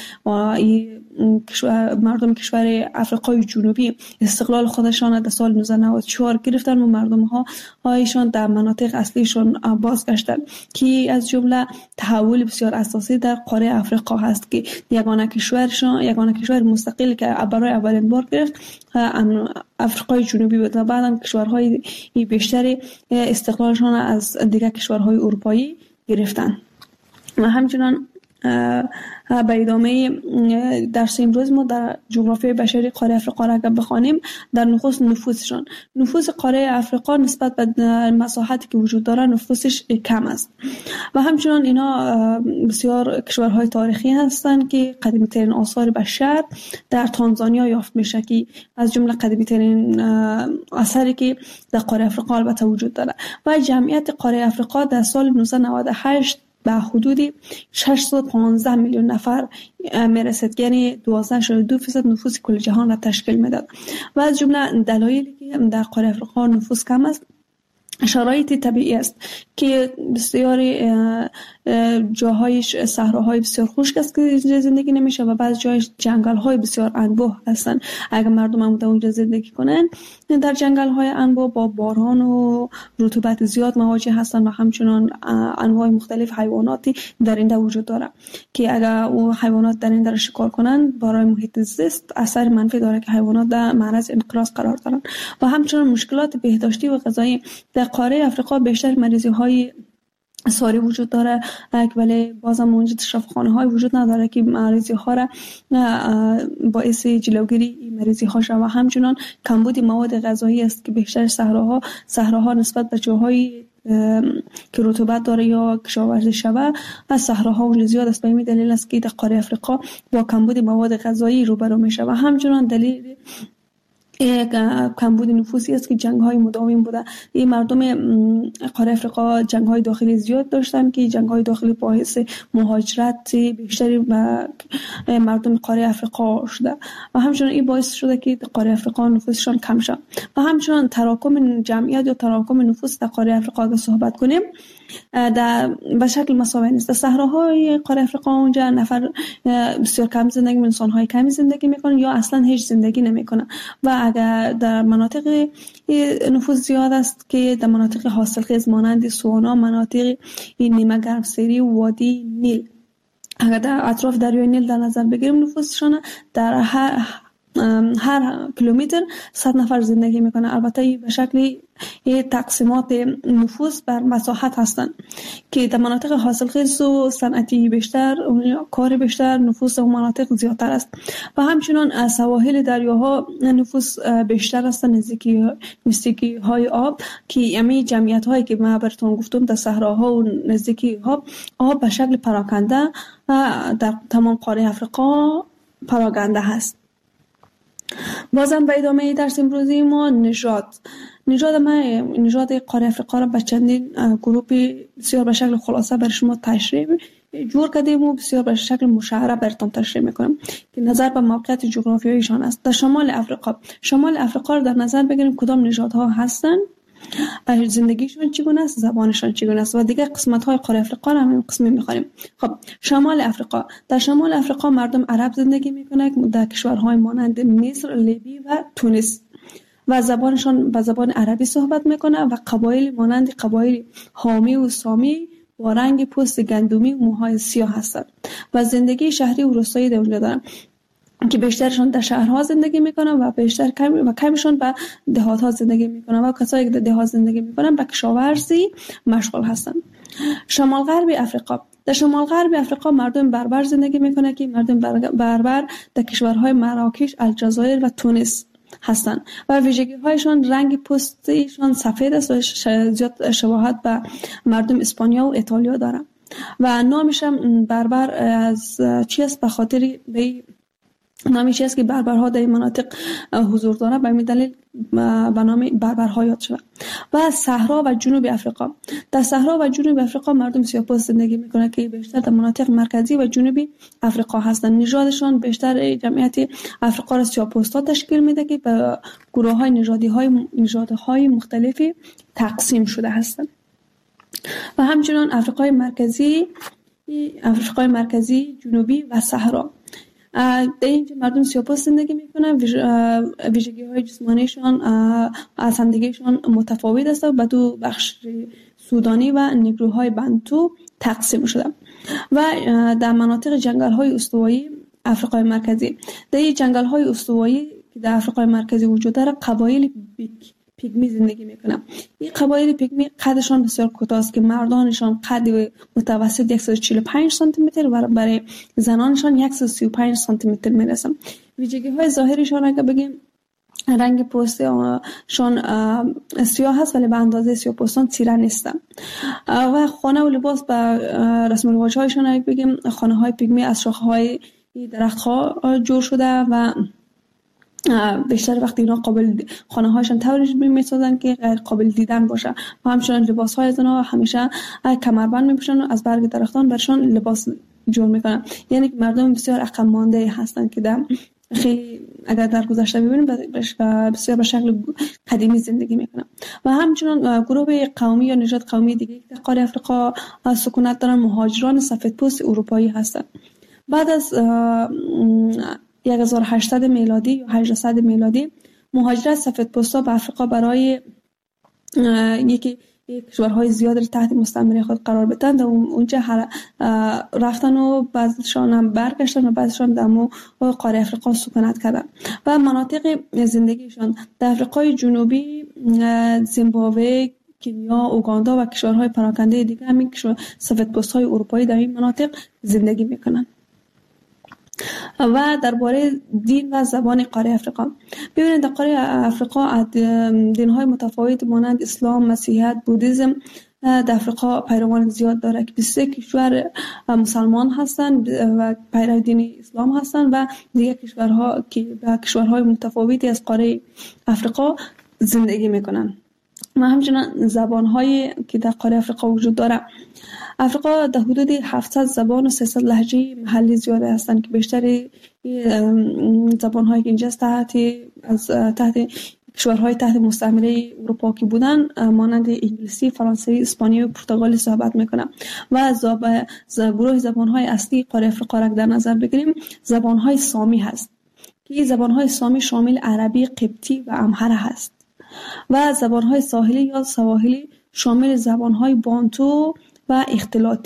مردم کشور افریقای جنوبی استقلال خودشان در سال 1994 گرفتن و مردم هایشان در مناطق اصلیشان بازگشتن که از جمله تحول بسیار اساسی در قاره افریقا هست که یگانه کشور مستقل که برای اولین بار گرفت افریقای جنوبی بود و بعدم کشورهای بیشتری استقلالشان از دیگر کشورهای اروپایی گرفتن. و همچنان به ادامه درس امروز ما در جغرافیای بشری قاره افریقا را بخوانیم در نفوسشان. نفوس قاره افریقا نسبت به مساحتی که وجود داره نفوسش کم است و همچنان اینا بسیار کشورهای تاریخی هستند که قدیمی ترین آثار بشر در تانزانیا یافت میشه که از جمله قدیمی ترین اثری که در قاره افریقا البته وجود داره و جمعیت قاره افریقا در سال 1998 به حدود 615 میلیون نفر میرسد، یعنی 12.2% نفوس کل جهان را تشکیل میداد و از جمله دلایلی که در قاره افریقا نفوس کم است شرایط طبیعی است که بسیاری جاهایش صحراهای بسیار خشک است که زندگی نمیشه و بعض جایش جنگل‌های بسیار انبوه هستند. اگر مردم هم اونجا زندگی کنن در جنگل‌های انبوه با باران و رطوبت زیاد مواجه هستند و همچنان انواع مختلف حیواناتی درنده وجود داره که اگر او حیوانات درنده را شکار کنن برای محیط زیست اثر منفی داره که حیوانات در معرض انقراض قرار دارن و همچنان مشکلات بهداشتی و غذایی در قاره افریقا بیشتر مریضی‌های ساری وجود داره ولی بازم اونجا شفاخانه‌های وجود نداره که مریضی‌ها را باعث جلوگیری مریضی‌ها شود و همچنان کمبود مواد غذایی است که بیشتر صحراها نسبت به جاهای که رطوبت داره یا کشاورزی شود از صحراها اونجا زیاد است. به این دلیل است که در قاره افریقا با کمبود مواد غذایی روبرو میشه و همچنان دلیل کمبود نفوسی است که جنگ‌های مداوم بوده. این مردم قاره افریقا جنگ‌های داخلی زیاد داشتن که جنگ‌های داخلی باعث مهاجرت بیشتری به مردم قاره افریقا شده و همچنان این باعث شده که قاره افریقا نفوسشان کم شد و همچنان تراکم جمعیت یا تراکم نفوس در قاره افریقا اگه صحبت کنیم به شکل مساوی نیست. در صحراهای قاره افریقا اونجا نفر بسیار کم زندگی می‌کنن، انسان‌های کمی زندگی می‌کنن یا اصلا هیچ زندگی نمی‌کنن و اگر در مناطق نفوس زیاد است که در مناطق حاصلخیز مانند سوانا، مناطق نیمه گرمسیری و وادی نیل اگر در اطراف دریای نیل در نظر بگیریم نفوسشان در هر کیلومتر 100 نفر زندگی میکنه. البته به شکل تقسیمات نفوس بر مساحت هستند که در مناطق حاصلخیز و صنعتی بیشتر، کار بیشتر، نفوس و مناطق زیادتر است. و همچنین سواحل دریاها نفوس بیشتر است، نزدیکی های آب که امی جمعیت هایی که من براتون گفتم در صحراها و نزدیکی ها آب به شکل پراکنده در تمام قاره افریقا پراکنده هست. بازم به ادامه درس امروزی ما نژاد قاره افریقا را به چندین گروه بسیار به شکل خلاصه بر شما تشریح جور کردیم و بسیار به شکل مشعره براتون تشریح میکنم که نظر به موقعیت جغرافیاییشان است. در شمال افریقا را در نظر بگیریم کدام نژادها هستند، زندگیشون چگونه است، زبانشون چگونه است و دیگه قسمت های قاره افریقا را همین قسمی میخوانیم. خب در شمال افریقا مردم عرب زندگی میکنند در کشورهای مانند مصر، لیبی و تونس و زبانشان به زبان عربی صحبت میکنه و قبایل مانند قبایل حامی و سامی با رنگ پوست گندمی و موهای سیاه هستند و زندگی شهری و روستایی در اونجا دارن که بیشترشون در شهرها زندگی میکنن و کمشون به دهات‌ها زندگی میکنن و کسایی که در دهات زندگی میکنن به کشاورزی مشغول هستن. در شمال غرب افریقا مردم بربر زندگی میکنن که مردم بربر در کشورهای مراکش، الجزایر و تونس هستند و ویژگی هایشان رنگ پوستشان سفید است و زیاد شباهت به مردم اسپانیا و ایتالیا دارند و نامش بربر از چی است؟ به خاطر نامیش است که بربرها در این مناطق حضور دارند، به این دلیل به نام بربرها یاد شده. و صحرا و جنوب افریقا. در صحرا و جنوب افریقا مردم سیاه‌پوست زندگی میکنند که بیشتر در مناطق مرکزی و جنوبی افریقا هستند. نژادشان بیشتر جمعیت افریقا را سیاه‌پوستا تشکیل میده که به گروه‌های نژادهای مختلفی تقسیم شده هستند. و همچنین افریقای مرکزی، جنوبی و صحرا. در اینجا مردم سیاه‌پوست زندگی میکنن، ویژگی های جسمانیشان از همدیگهشان متفاوت است و به دو بخش سودانی و نیگروهای بنتو تقسیم شده. و در مناطق جنگل های استوایی افریقای مرکزی، در این جنگل های استوایی که در افریقای مرکزی وجود داره قبایل پیگمی زندگی میکنن. این قبایل پیگمی قدشان بسیار کوتاه است که مردانشان قد متوسط 145 سانتی متر و برای زنانشان 135 سانتی متر میرسن. ویژگی های ظاهریشان اگه بگیم رنگ پوستشان سیاه هست ولی به اندازه سیاه‌پوستان تیره نیستن. و خانه و لباس به رسم و رواج هایشان اگه بگیم خانه های پیگمی از شاخه های درخت ها جور شده و بیشتر وقتی اینا خانه هاشون طوری میسازن که غیر قابل دیدن باشه و همچنین لباس های زنا همیشه کمربند میپوشن و از برگ درختان برشان لباس جور میکنن. یعنی مردم بسیار عقب مانده هستن که در خیلی اگر در گذشته ببینیم بسیار به شکل قدیمی زندگی میکنن. و همچنین گروه قومی یا نژاد قومی دیگه که در قاره افریقا سکونت دارن مهاجران سفیدپوست اروپایی هستن. بعد از 1800 میلادی یا 1800 میلادی مهاجرت سفیدپوستا به افریقا برای یکی کشورهای زیاد را تحت مستعمره خود قرار بدن و اونجا رفتن و بعضیشان هم برگشتن و بعضیشان در قاره افریقا سکونت کردن و مناطق زندگیشان در افریقای جنوبی، زیمبابوه، کنیا، اوگاندا و کشورهای پراکنده دیگه همین سفیدپوست‌های اروپایی در این مناطق زندگی میکنن. و درباره دین و زبان قاره افریقا ببینید در قاره افریقا دین‌های متفاوت مانند اسلام، مسیحیت، بودیسم در افریقا پیروان زیاد داره که 23 کشور مسلمان هستند و پیرو دین اسلام هستند و دیگر کشورها که به کشورهای متفاوتی از قاره افریقا زندگی میکنن. و همچنین زبان‌هایی که در قاره افریقا وجود داره. افریقا در حدود 700 زبان و 300 لهجه محلی زیاده هستند که بیشتر زبان‌هایی که اینجا تحت کشورهای تحت مستعمره اروپا که بودن مانند انگلیسی، فرانسوی، اسپانیایی و پرتغالی صحبت میکنن. و گروه زبان‌های اصلی قاره افریقا را در نظر بگیریم زبان‌های سامی هست که این زبان‌های سامی شامل عربی، قبطی و امهره هست. و زبان‌های ساحلی یا سواحلی شامل زبان‌های بانتو و اختلاطی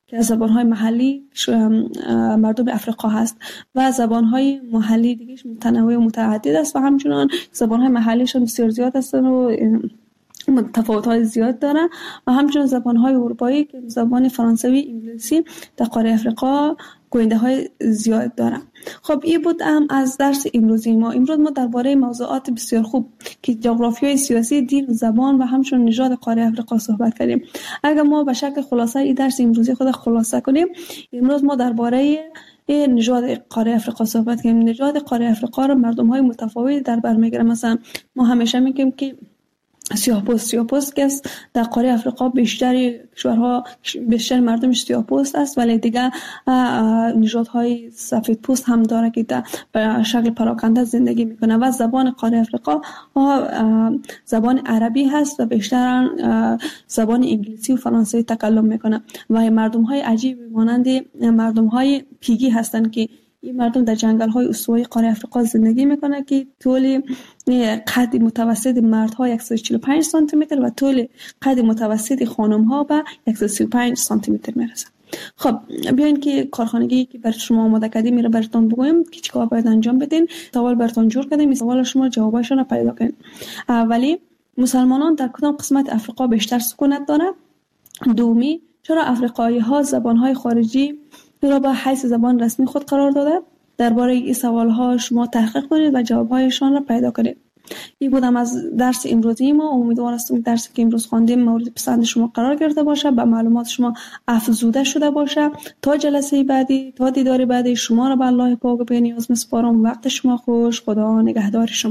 که از زبانهای محلی مردم افریقا هست و زبانهای محلی دیگه متنوع و متعدد است و همچنان زبانهای محلیشون بسیار زیاد هستن و تفاوت‌های زیاد دارن و همچنین زبان‌های اروپایی که زبان فرانسوی، انگلیسی در قاره افریقا گوینده‌های زیاد دارن. خب این بود هم از درس امروزی ما. امروز ما درباره موضوعات بسیار خوب که جغرافیای سیاسی، دین و زبان و همچنین نژاد قاره افریقا صحبت کردیم. اگر ما به شکل خلاصه این درس امروزی خود خلاصه کنیم، امروز ما درباره نژاد قاره افریقا صحبت کردیم. نژاد قاره افریقا را مردم‌های متفاوتی در بر می‌گیرن. مثلا ما همیشه میگیم که سیاه‌پوست که در قاره افریقا بیشتر کشورها بیشتر مردمش سیاه‌پوست است، ولی دیگه نژادهای سفیدپوست هم داره که به شکل پراکنده زندگی میکنه و زبان قاره افریقا زبان عربی هست و بیشتر زبان انگلیسی و فرانسوی تکلم میکنه و مردم‌های عجیب مانند مردم‌های پیگی هستند که این مردم در جنگل‌های استوایی قاره افریقا زندگی میکنه که طول قد متوسط مردها 145 سانتی متر و طول قد متوسط خانم‌ها به 135 سانتی متر میرسه. خب بیاین که کارخانگی که برای شما آماده کردیم میره براتون بگویم که چیکار باید انجام بدین. سوال براتون جور کردیم، سوال شما جوابشون رو پیدا کنید. اولی، مسلمانان در کدام قسمت افریقا بیشتر سکونت دارند؟ دومی، چرا افریقایی‌ها زبان‌های خارجی را به حیث زبان رسمی خود قرار داده؟ درباره این سوال‌ها شما تحقیق کنید و جواب‌هایشان را پیدا کنید. این بودم از درس امروزی ما. امیدوار هستم درسی که امروز خواندیم مورد پسند شما قرار گرفته باشه، به معلومات شما افزوده شده باشه. تا جلسه بعدی، تا دیدار بعدی، شما را به الله پاک و بی‌نیاز می‌سپارم. وقت شما خوش. خدا نگهدار شما.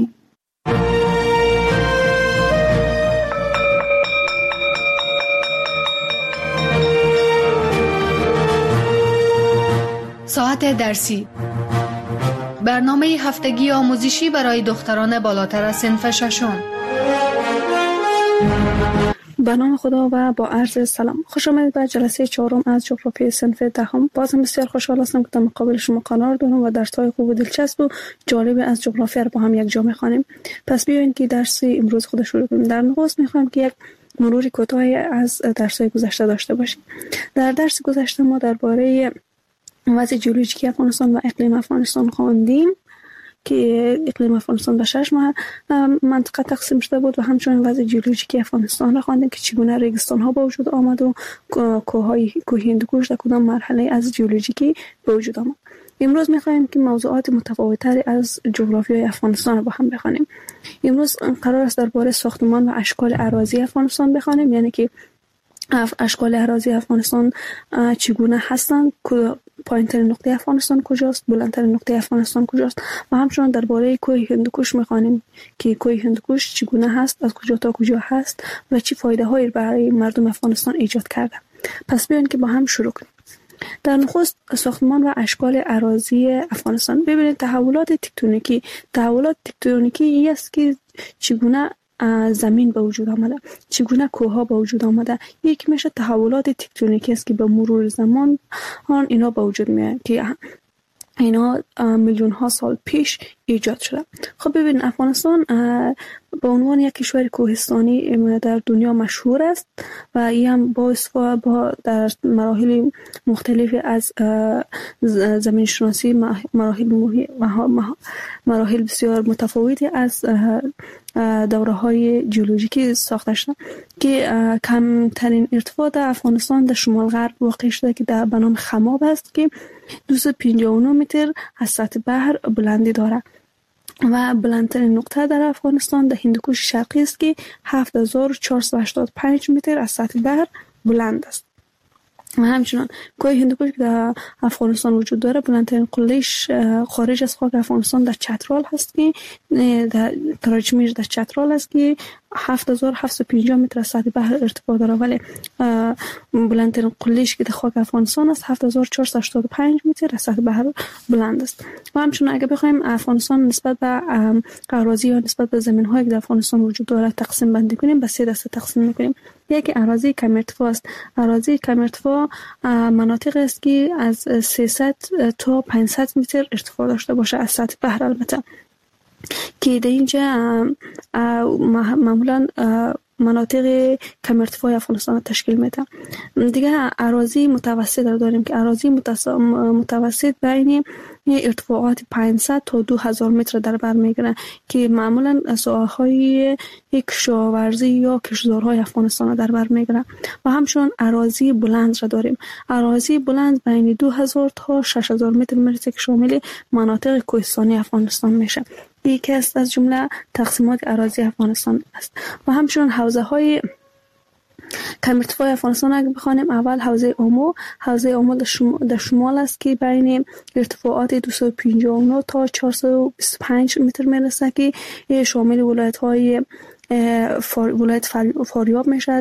ساعت درسی، برنامه هفتگی آموزشی برای دختران بالاتر از صنف ششم. به نام خدا و با عرض سلام. خوش آمدید به جلسه 4 از جغرافی صنف دهم. بازم بسیار خوشحال هستم که در مقابل شما قرار دارم و درس‌های خوب و دلچسب و جالب از جغرافیا را با هم یک جا می‌خوانیم. پس بیاین که درس امروز خود شروع کنیم. در نخست می‌خوام که یک مروری کوتاهی از درس‌های گذشته داشته باشیم. در درس گذشته ما درباره وضع جیولوژیکی افغانستان و اقلیم افغانستان خواندیم که اقلیم افغانستان به 6 منطقه تقسیم شده بود و همچنین وضع جیولوژیکی افغانستان را خواندیم که چگونه ریگستان ها به وجود آمد و کوه هندوکش در کدام مرحله از جیولوژیکی به وجود آمد. امروز می‌خوایم که موضوعات متفاوت‌تری از جغرافیای افغانستان را با هم بخوانیم. امروز قرار است درباره ساختمان و اشکال اراضی افغانستان بخوانیم، یعنی که اشکال اراضی افغانستان چگونه هستند، پایین‌ترین نقطه افغانستان کجاست، بلندترین نقطه افغانستان کجاست و همچنین درباره کوه هندوکش می‌خوانیم که کوه هندوکش چگونه هست، از کجا تا کجا هست و چه فایده‌هایی برای مردم افغانستان ایجاد کرده. پس بیاین که با هم شروع کنیم. در نخست ساختمان و اشکال اراضی افغانستان. ببینید تحولات تکتونیکی این است که چگونه زمین به وجود آمده، چگونه کوه‌ها به وجود آمده. یک میشه تحولات تکتونیکی است که به مرور زمان اینا به وجود میاد که اینا میلیون ها سال پیش ایجاد شده. خب ببین افغانستان به عنوان یک کشور کوهستانی در دنیا مشهور است و این هم با در مراحل مختلف از زمین شناسی مراحل بسیار متفاوتی از دوره های جیولوژیکی ساخته شده که کمترین ارتفاع در افغانستان در شمال غرب واقع شده که در به نام خماب است که 259 متر از سطح بحر بلندی دارد و بلندترین نقطه در افغانستان در هندوکش شرقی است که 7485 متر از سطح بحر بلند است. و همچنان کوه هندوکش که در افغانستان وجود داره بلندترین قله‌اش خارج از خاک افغانستان در چترال هست که در کراچمیش در چترال است که 7750 متر از سطح بحر ارتفاع داره، ولی بلندترین قله‌اش که در خاک افغانستان است 7485 متر از سطح بحر بلند است. و همچنان اگه بخوایم افغانستان نسبت به اراضی یا نسبت به زمین‌هایی که در افغانستان وجود داره تقسیم بندی کنیم، به 3 دسته تقسیم می‌کنیم. یکی اراضی کم ارتفاع است. اراضی کم ارتفاع مناطق است که از 300 تا 500 متر ارتفاع داشته باشه از سطح بحر، البته که در اینجا معمولا مناطق کم ارتفاع افغانستان تشکیل میده. دیگه اراضی متوسط رو داریم که اراضی متوسط بین ارتفاعات 500 تا 2000 متر در بر میگیره که معمولا ساحه‌های کشاورزی یا کشتزارهای افغانستان در بر میگیره. و همچنین اراضی بلند را داریم. اراضی بلند بین 2000 تا 6000 متر میرسه که شامل مناطق کوهستانی افغانستان میشه. یکی از جمله تقسیمات اراضی افغانستان است. و همچنین حوزه‌های کم ارتفاع افغانستان اگه بخوانیم، اول حوزه اومو در شمال است که بین ارتفاعات 259 تا 425 متر میرسه که شامل ولایت فاریاب میشه،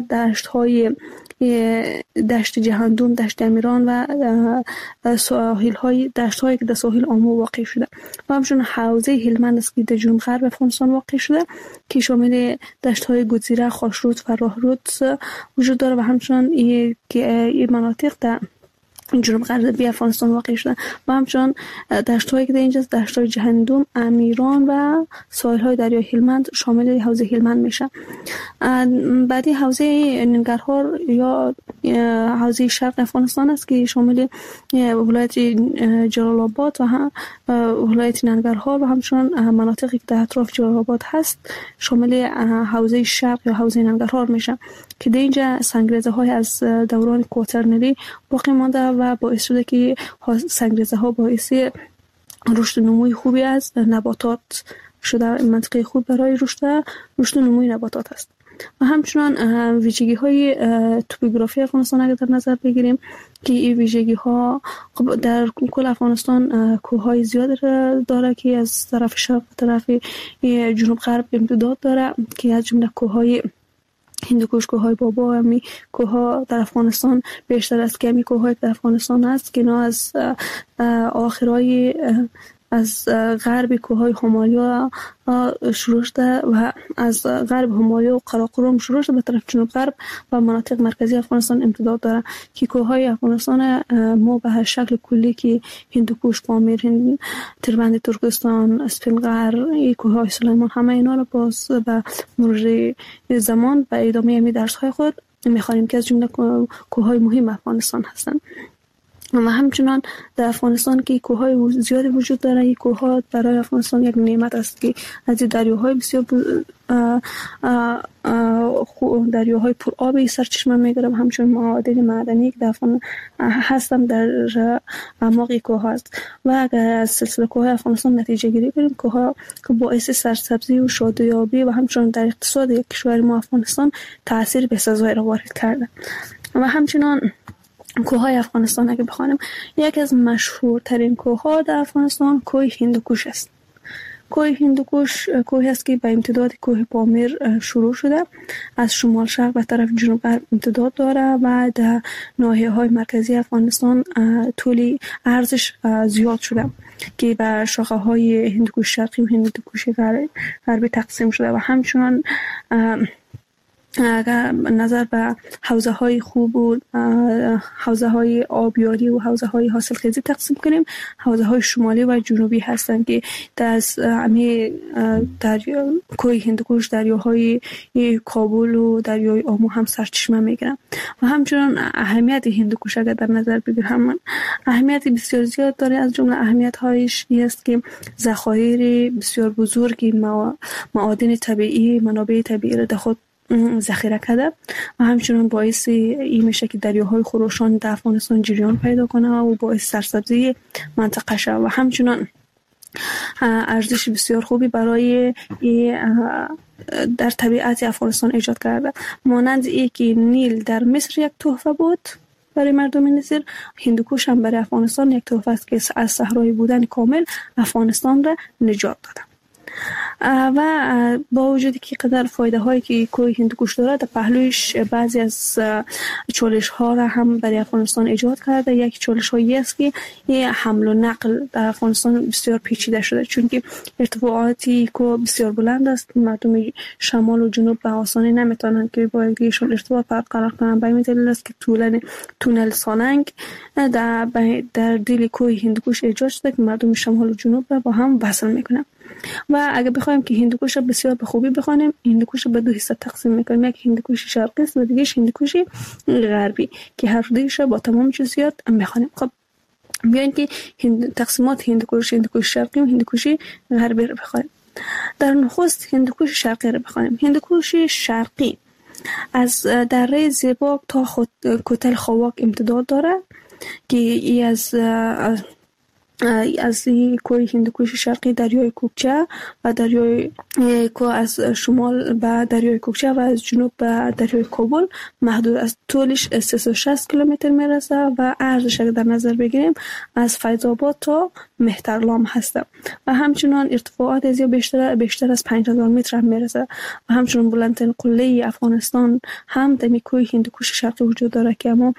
دشت جهندوم، دشت امیران و دشت‌هایی که در ساحل اومو واقع شده. و همچنین حوزه هلمند است که در جنوب غرب افغانستان واقع شده که شامل دشت‌های گوزیره، خاشرود و راهرود وجود داره. و همچنین این مناطق در جنوب غربی افغانستان واقع شده. و همچنین دشت‌هایی که در اینجا دشت‌های جهندوم، امیران و ساحل‌های دریای هلمند شامل حوزه هلمند میشه. بعدی حوزه ننگرهار یا حوزه شرق افغانستان است که شامل ولایت جلال آباد و ولایت ننگرهار و همچنین مناطقی که در اطراف جلال آباد هست شامل حوزه شرق یا حوزه ننگرهار میشه که در اینجا سنگریزه‌های از دوران کوترنری باقی مانده و باعث شده که سنگریزه‌ها باعث رشد و نموی خوبی از نباتات شده. منطقه خوب برای رشد و نموی نباتات است. و همچنان ویژگی‌های توپوگرافی افغانستان اگر در نظر بگیریم که این ویژگی‌ها در کل افغانستان کوه‌های زیاد داره که از طرف شرق و طرف جنوب غرب امتداد داره که از جمله کوه‌های هندوکش، کوه‌های بابا، همی کوه‌ها در افغانستان بیشتر از که همی کوه‌های در افغانستان هست که اینا از آخرای از غرب کوههای همالیا شروع شده و از غرب همالیا و قراقرم شروع شده به طرف جنوب غرب و مناطق مرکزی افغانستان امتداد داره که کوههای افغانستان ما به هر شکل کلی که هندوکش، پامیر، تیربند ترکستان، اسفندقر، کوههای سلیمان، همه اینا رو باز به مرور زمان به ادامه امی درس‌های خود می‌خوانیم که از جمله کوههای مهم افغانستان هستند. و همچنان در افغانستان که کوههای زیادی وجود داره. این کوهها برای افغانستان یک نعمت است که از دریاهای بسیار دریاهای پر آبی سرچشمه میگیره و همچنین معادن معدنی که در هستم در اعماق کوه هست. و اگر از سلسله کوههای افغانستان نتیجه گیری کنیم، کوهها که باعث سرسبزی و شادیابی و همچنین در اقتصاد کشور ما افغانستان تاثیر بسزایی را وارد کرده. و همچنین کوههای افغانستان اگه بخوانیم، یک از مشهورترین کوهها در افغانستان کوه هندوکش است. کوه هندوکش کوهی است که به امتداد کوه پامیر شروع شده، از شمال شرق به طرف جنوب غرب امتداد داره و در ناحیه‌های مرکزی افغانستان طولی عرضش زیاد شده که به شاخه‌های هندوکش شرقی و هندوکش غربی تقسیم شده. و همچنین اگر نظر به حوزه‌های خوب و حوزه‌های آبیاری و حوزه‌های حاصلخیزی تقسیم کنیم، حوزه‌های شمالی و جنوبی هستند که از همه کوه هندوکش دریاهای کابل و دریای آمو هم سرچشمه میگیرن. و همچنین اهمیت هندوکش اگر در نظر بگیریم اهمیت بسیار زیاد داره. از جمله اهمیت‌هایش است که ذخایر بسیار بزرگی معادن طبیعی، منابع طبیعی را در خود ذخیره کرده و همچنین باعث این میشه که دریاهای خروشان در افغانستان جریان پیدا کنه و باعث سرسبزی منطقه شود. و همچنین ارزش بسیار خوبی برای در طبیعت افغانستان ایجاد کرده. مانند ای که نیل در مصر یک تحفه بود برای مردم مصر، هندوکش هم برای افغانستان یک تحفه است که از صحرای بودن کامل افغانستان را نجات داده. و با وجودی که قدر فایده هایی که کوه هندوکش داره، در پهلویش بعضی از چالش ها را هم برای افغانستان ایجاد کرده. یک چالش هایی است که حمل و نقل در افغانستان بسیار پیچیده شده، چون که ارتفاعاتی کوه بسیار بلند است. مردم شمال و جنوب به آسانی نمیتونن که با یکدیگرشون ارتباط برقرار کنن. به این دلیل است که تونل سالنگ در دل کوه هندوکش ایجاد شده که مردم شمال و جنوب را با هم وصل میکنه. و اگه بخوایم که هندوکش بسیار به خوبی بخوانیم، هندوکش به دو حصه تقسیم میکنیم. یک هندوکش شرقی است و دیگه هندوکش غربی که هر دویش با تمام جزئیات بخوانیم. خب بیاین که تقسیمات هندوکش شرقی و هندوکش غربی رو بخوانیم. در نخست هندوکش شرقی رو بخوانیم. هندوکش شرقی از دره زیباک تا کوتل خواک امتداد داره که ای از کوه هندوکش شرقی دریای کوکچه و دریای از شمال به دریای کوکچه و از جنوب به دریای کابل محدود است. طولش 360 کیلومتر میرسه و عرضش در نظر بگیریم از فیض‌آباد تا مهترلام هست و همچنان ارتفاعات از بیشتر از 5000 متر هم میرسه و همچنان بلندترین قله افغانستان هم در کوه هندوکش شرقی وجود داره که اما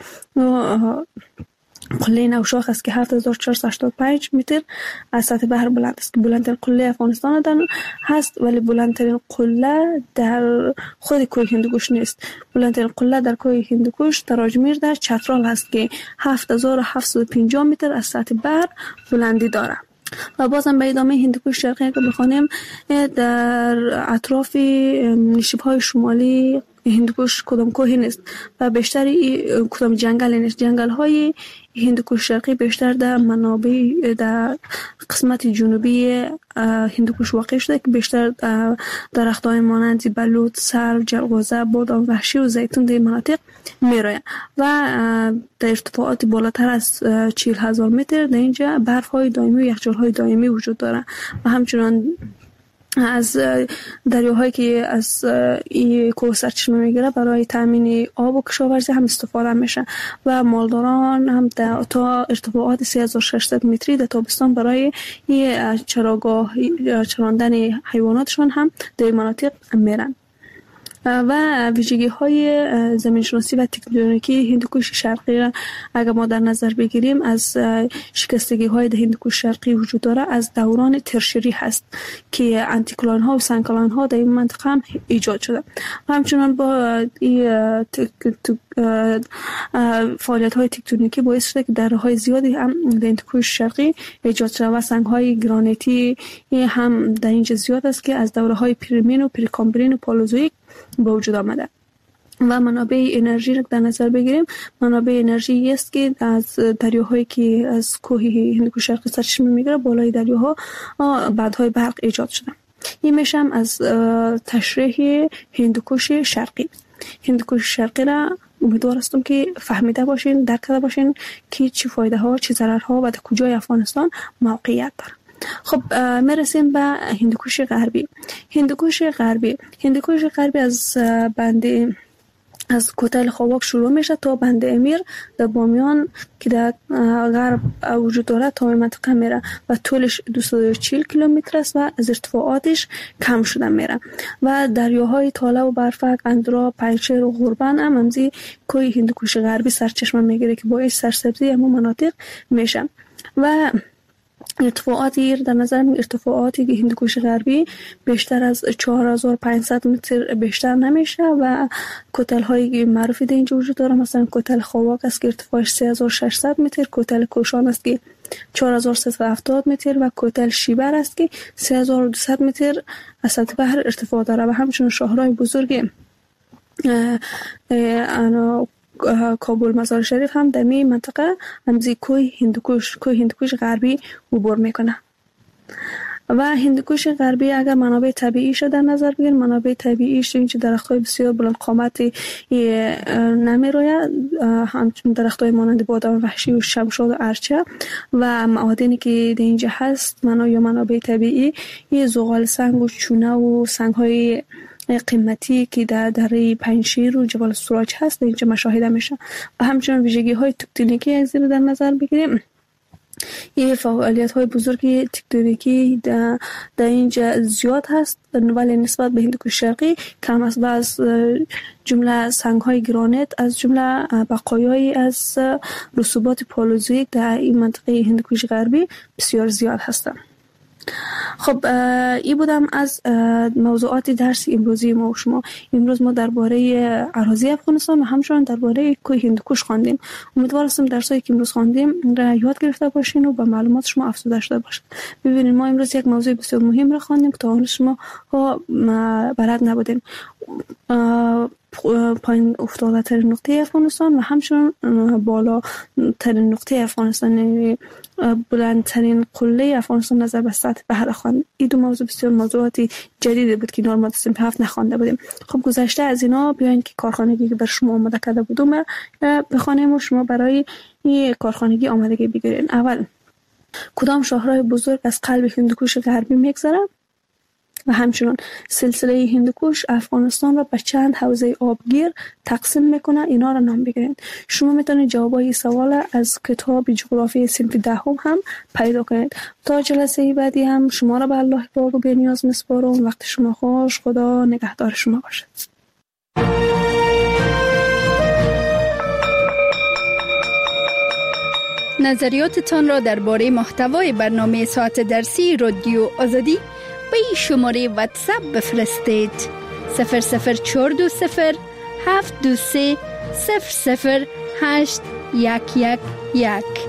قله نوشاخ است که 7485 متر از سطح بحر بلند است که بلندترین قله افغانستان هست، ولی بلندترین قله در خود کوه هندوکش نیست. بلندترین قله در کوه هندوکش در اجمیر در چترال هست که 7750 متر از سطح بحر بلندی داره. و بازم به ادامه هندوکش شرقی که بخوانیم، در اطراف نشیب‌های شمالی هندوکش کدام کوهی نیست و بیشتر کدام جنگل نیست. جنگل‌های هندوکش شرقی بیشتر در منابع در قسمت جنوبی هندوکش واقع شده که بیشتر درخت‌های مانند بلوط، سرو، جلغوزه، بادام وحشی و زیتون در مناطق می‌رویند و در ارتفاعات بالاتر از 40000 متر در اینجا برف‌های دائمی و یخچال‌های دائمی وجود دارند و همچنان از دریاهایی که از این کوه سرچشمه میگیره برای تامین آب و کشاورزی هم استفاده میشه و مالداران هم تا ارتفاعات 3600 متری در تابستان برای چراگاه چراندن حیواناتشون هم در مناطق میرن. و ویژگی های زمین شناسی و تکتونیکی هندوکش شرقی را اگر ما در نظر بگیریم، از شکستگی های در هندوکش شرقی وجود داره از دوران ترشری هست که انتیکلون ها و سنکلون ها در این منطقه هم ایجاد شده و همچنان با فعالیت های تکتونیکی باعث شده که دره های زیادی هم در هندوکش شرقی ایجاد شده و سنگ های گرانیتی هم در اینجا زیاد است که از دوره های پرمین و پریکامبرین و پالوزویک به وجود آمده. و منابع انرژی را در نظر بگیریم، منابع انرژی است که از دریاهایی که از کوه هندوکش شرقی سرچشمه میگیره بالای دریاها بندهای برق ایجاد شده. این میشه از تشریح هندوکش شرقی. هندوکش شرقی را امیدوار هستم که فهمیده باشین، درک کرده باشین که چه فایده ها، چه ضرر ها و در کجای افغانستان موقعیت داره. خب میرسیم به هندوکش غربی. هندوکش غربی از کوتل خواک شروع میشه تا بند امیر در بامیان که در غرب وجود داره تا این منطقه میره و طولش 240 کیلومتر است و از ارتفاعاتش کم شده میره و دریاهای تاله و برفک، اندرا، پنجشیر و غربن هم همزی کوه هندوکش غربی سرچشمه میگیره که باعث سرسبزی همون مناطق میشه. و ارتفاعاتی در نظر می ارتفاعاتی که هندوکش غربی بیشتر از 4500 متر بیشتر نمیشه و کوتل های معروفی در اینجا وجود داره، مثلا کوتل خواک است که ارتفاعش 3600 متر، کوتل کوشان است که 4370 متر و کوتل شیبر است که 3200 متر از سطح بحر ارتفاع داره و همچنین شاهراه بزرگ کابل مزار شریف هم در می منطقه همزی کوه هندوکش غربی عبور میکنه. و هندوکش غربی اگر منابع طبیعیش در نظر بگیریم، منابع طبیعیش اینجا درخت‌های بسیار بلند قامتی نمیروید، همچنین درخت‌های مانند بادام وحشی و شمشاد و ارچه و معادنی که در اینجا هست منابع طبیعی زغال سنگ و چونه و سنگ‌های قیمتی که در دره پنجشیر و جبال سراج هست اینجا مشاهده میشه. و همچنین ویژگی های تکتونیکی از این در نظر بگیریم، این فعالیت های بزرگی تکتونیکی در اینجا زیاد هست ولی نسبت به هندوکش شرقی کم است و از جمله سنگ های گرانیت از جمله بقایای از رسوبات پالوزویک در این منطقه هندوکش غربی بسیار زیاد هستند. خب این بودم از موضوعات درس امروزی ما و شما. امروز ما درباره اراضی افغانستان و همچنین درباره کوه هندوکش خواندیم. امیدوارم درسایی که امروز خواندیم را یاد گرفته باشین و به معلومات شما افزوده شده باشید. ببینید ما امروز یک موضوع بسیار مهم را خواندیم که تا شما بلد نبودین. پایین افتاده ترین نقطه افغانستان و همچنین بالا ترین نقطه افغانستان، بلندترین قله افغانستان نظر به سطح بحر خواندیم. این دو موضوع بسیار موضوعاتی جدیدی بود که نورمال صنف 7 نخوانده بودیم. خب گذشته از اینا بیاین که کارخانگی که بر شما آماده کرده بودم بخوانیم و شما برای این کارخانگی آمادگی بگیرین. اول کدام شاهراه بزرگ از قلب هندوکش غربی میگذره و همچنین سلسله هندوکش افغانستان را به چند حوزه آبگیر تقسیم میکنه. اینا را نام بگیرید. شما میتونید جوابای سوال از کتاب جغرافی صنف 10 هم پیدا کنید. تا جلسه بعدی هم شما را به الله پاک و بی‌نیاز میسپارم. وقت شما خوش. خدا نگهدار شما باشد. نظریاتتان را درباره محتوای برنامه ساعت درسی رادیو آزادی به این شماره واتساپ بفرستید. 00420 723 008 111.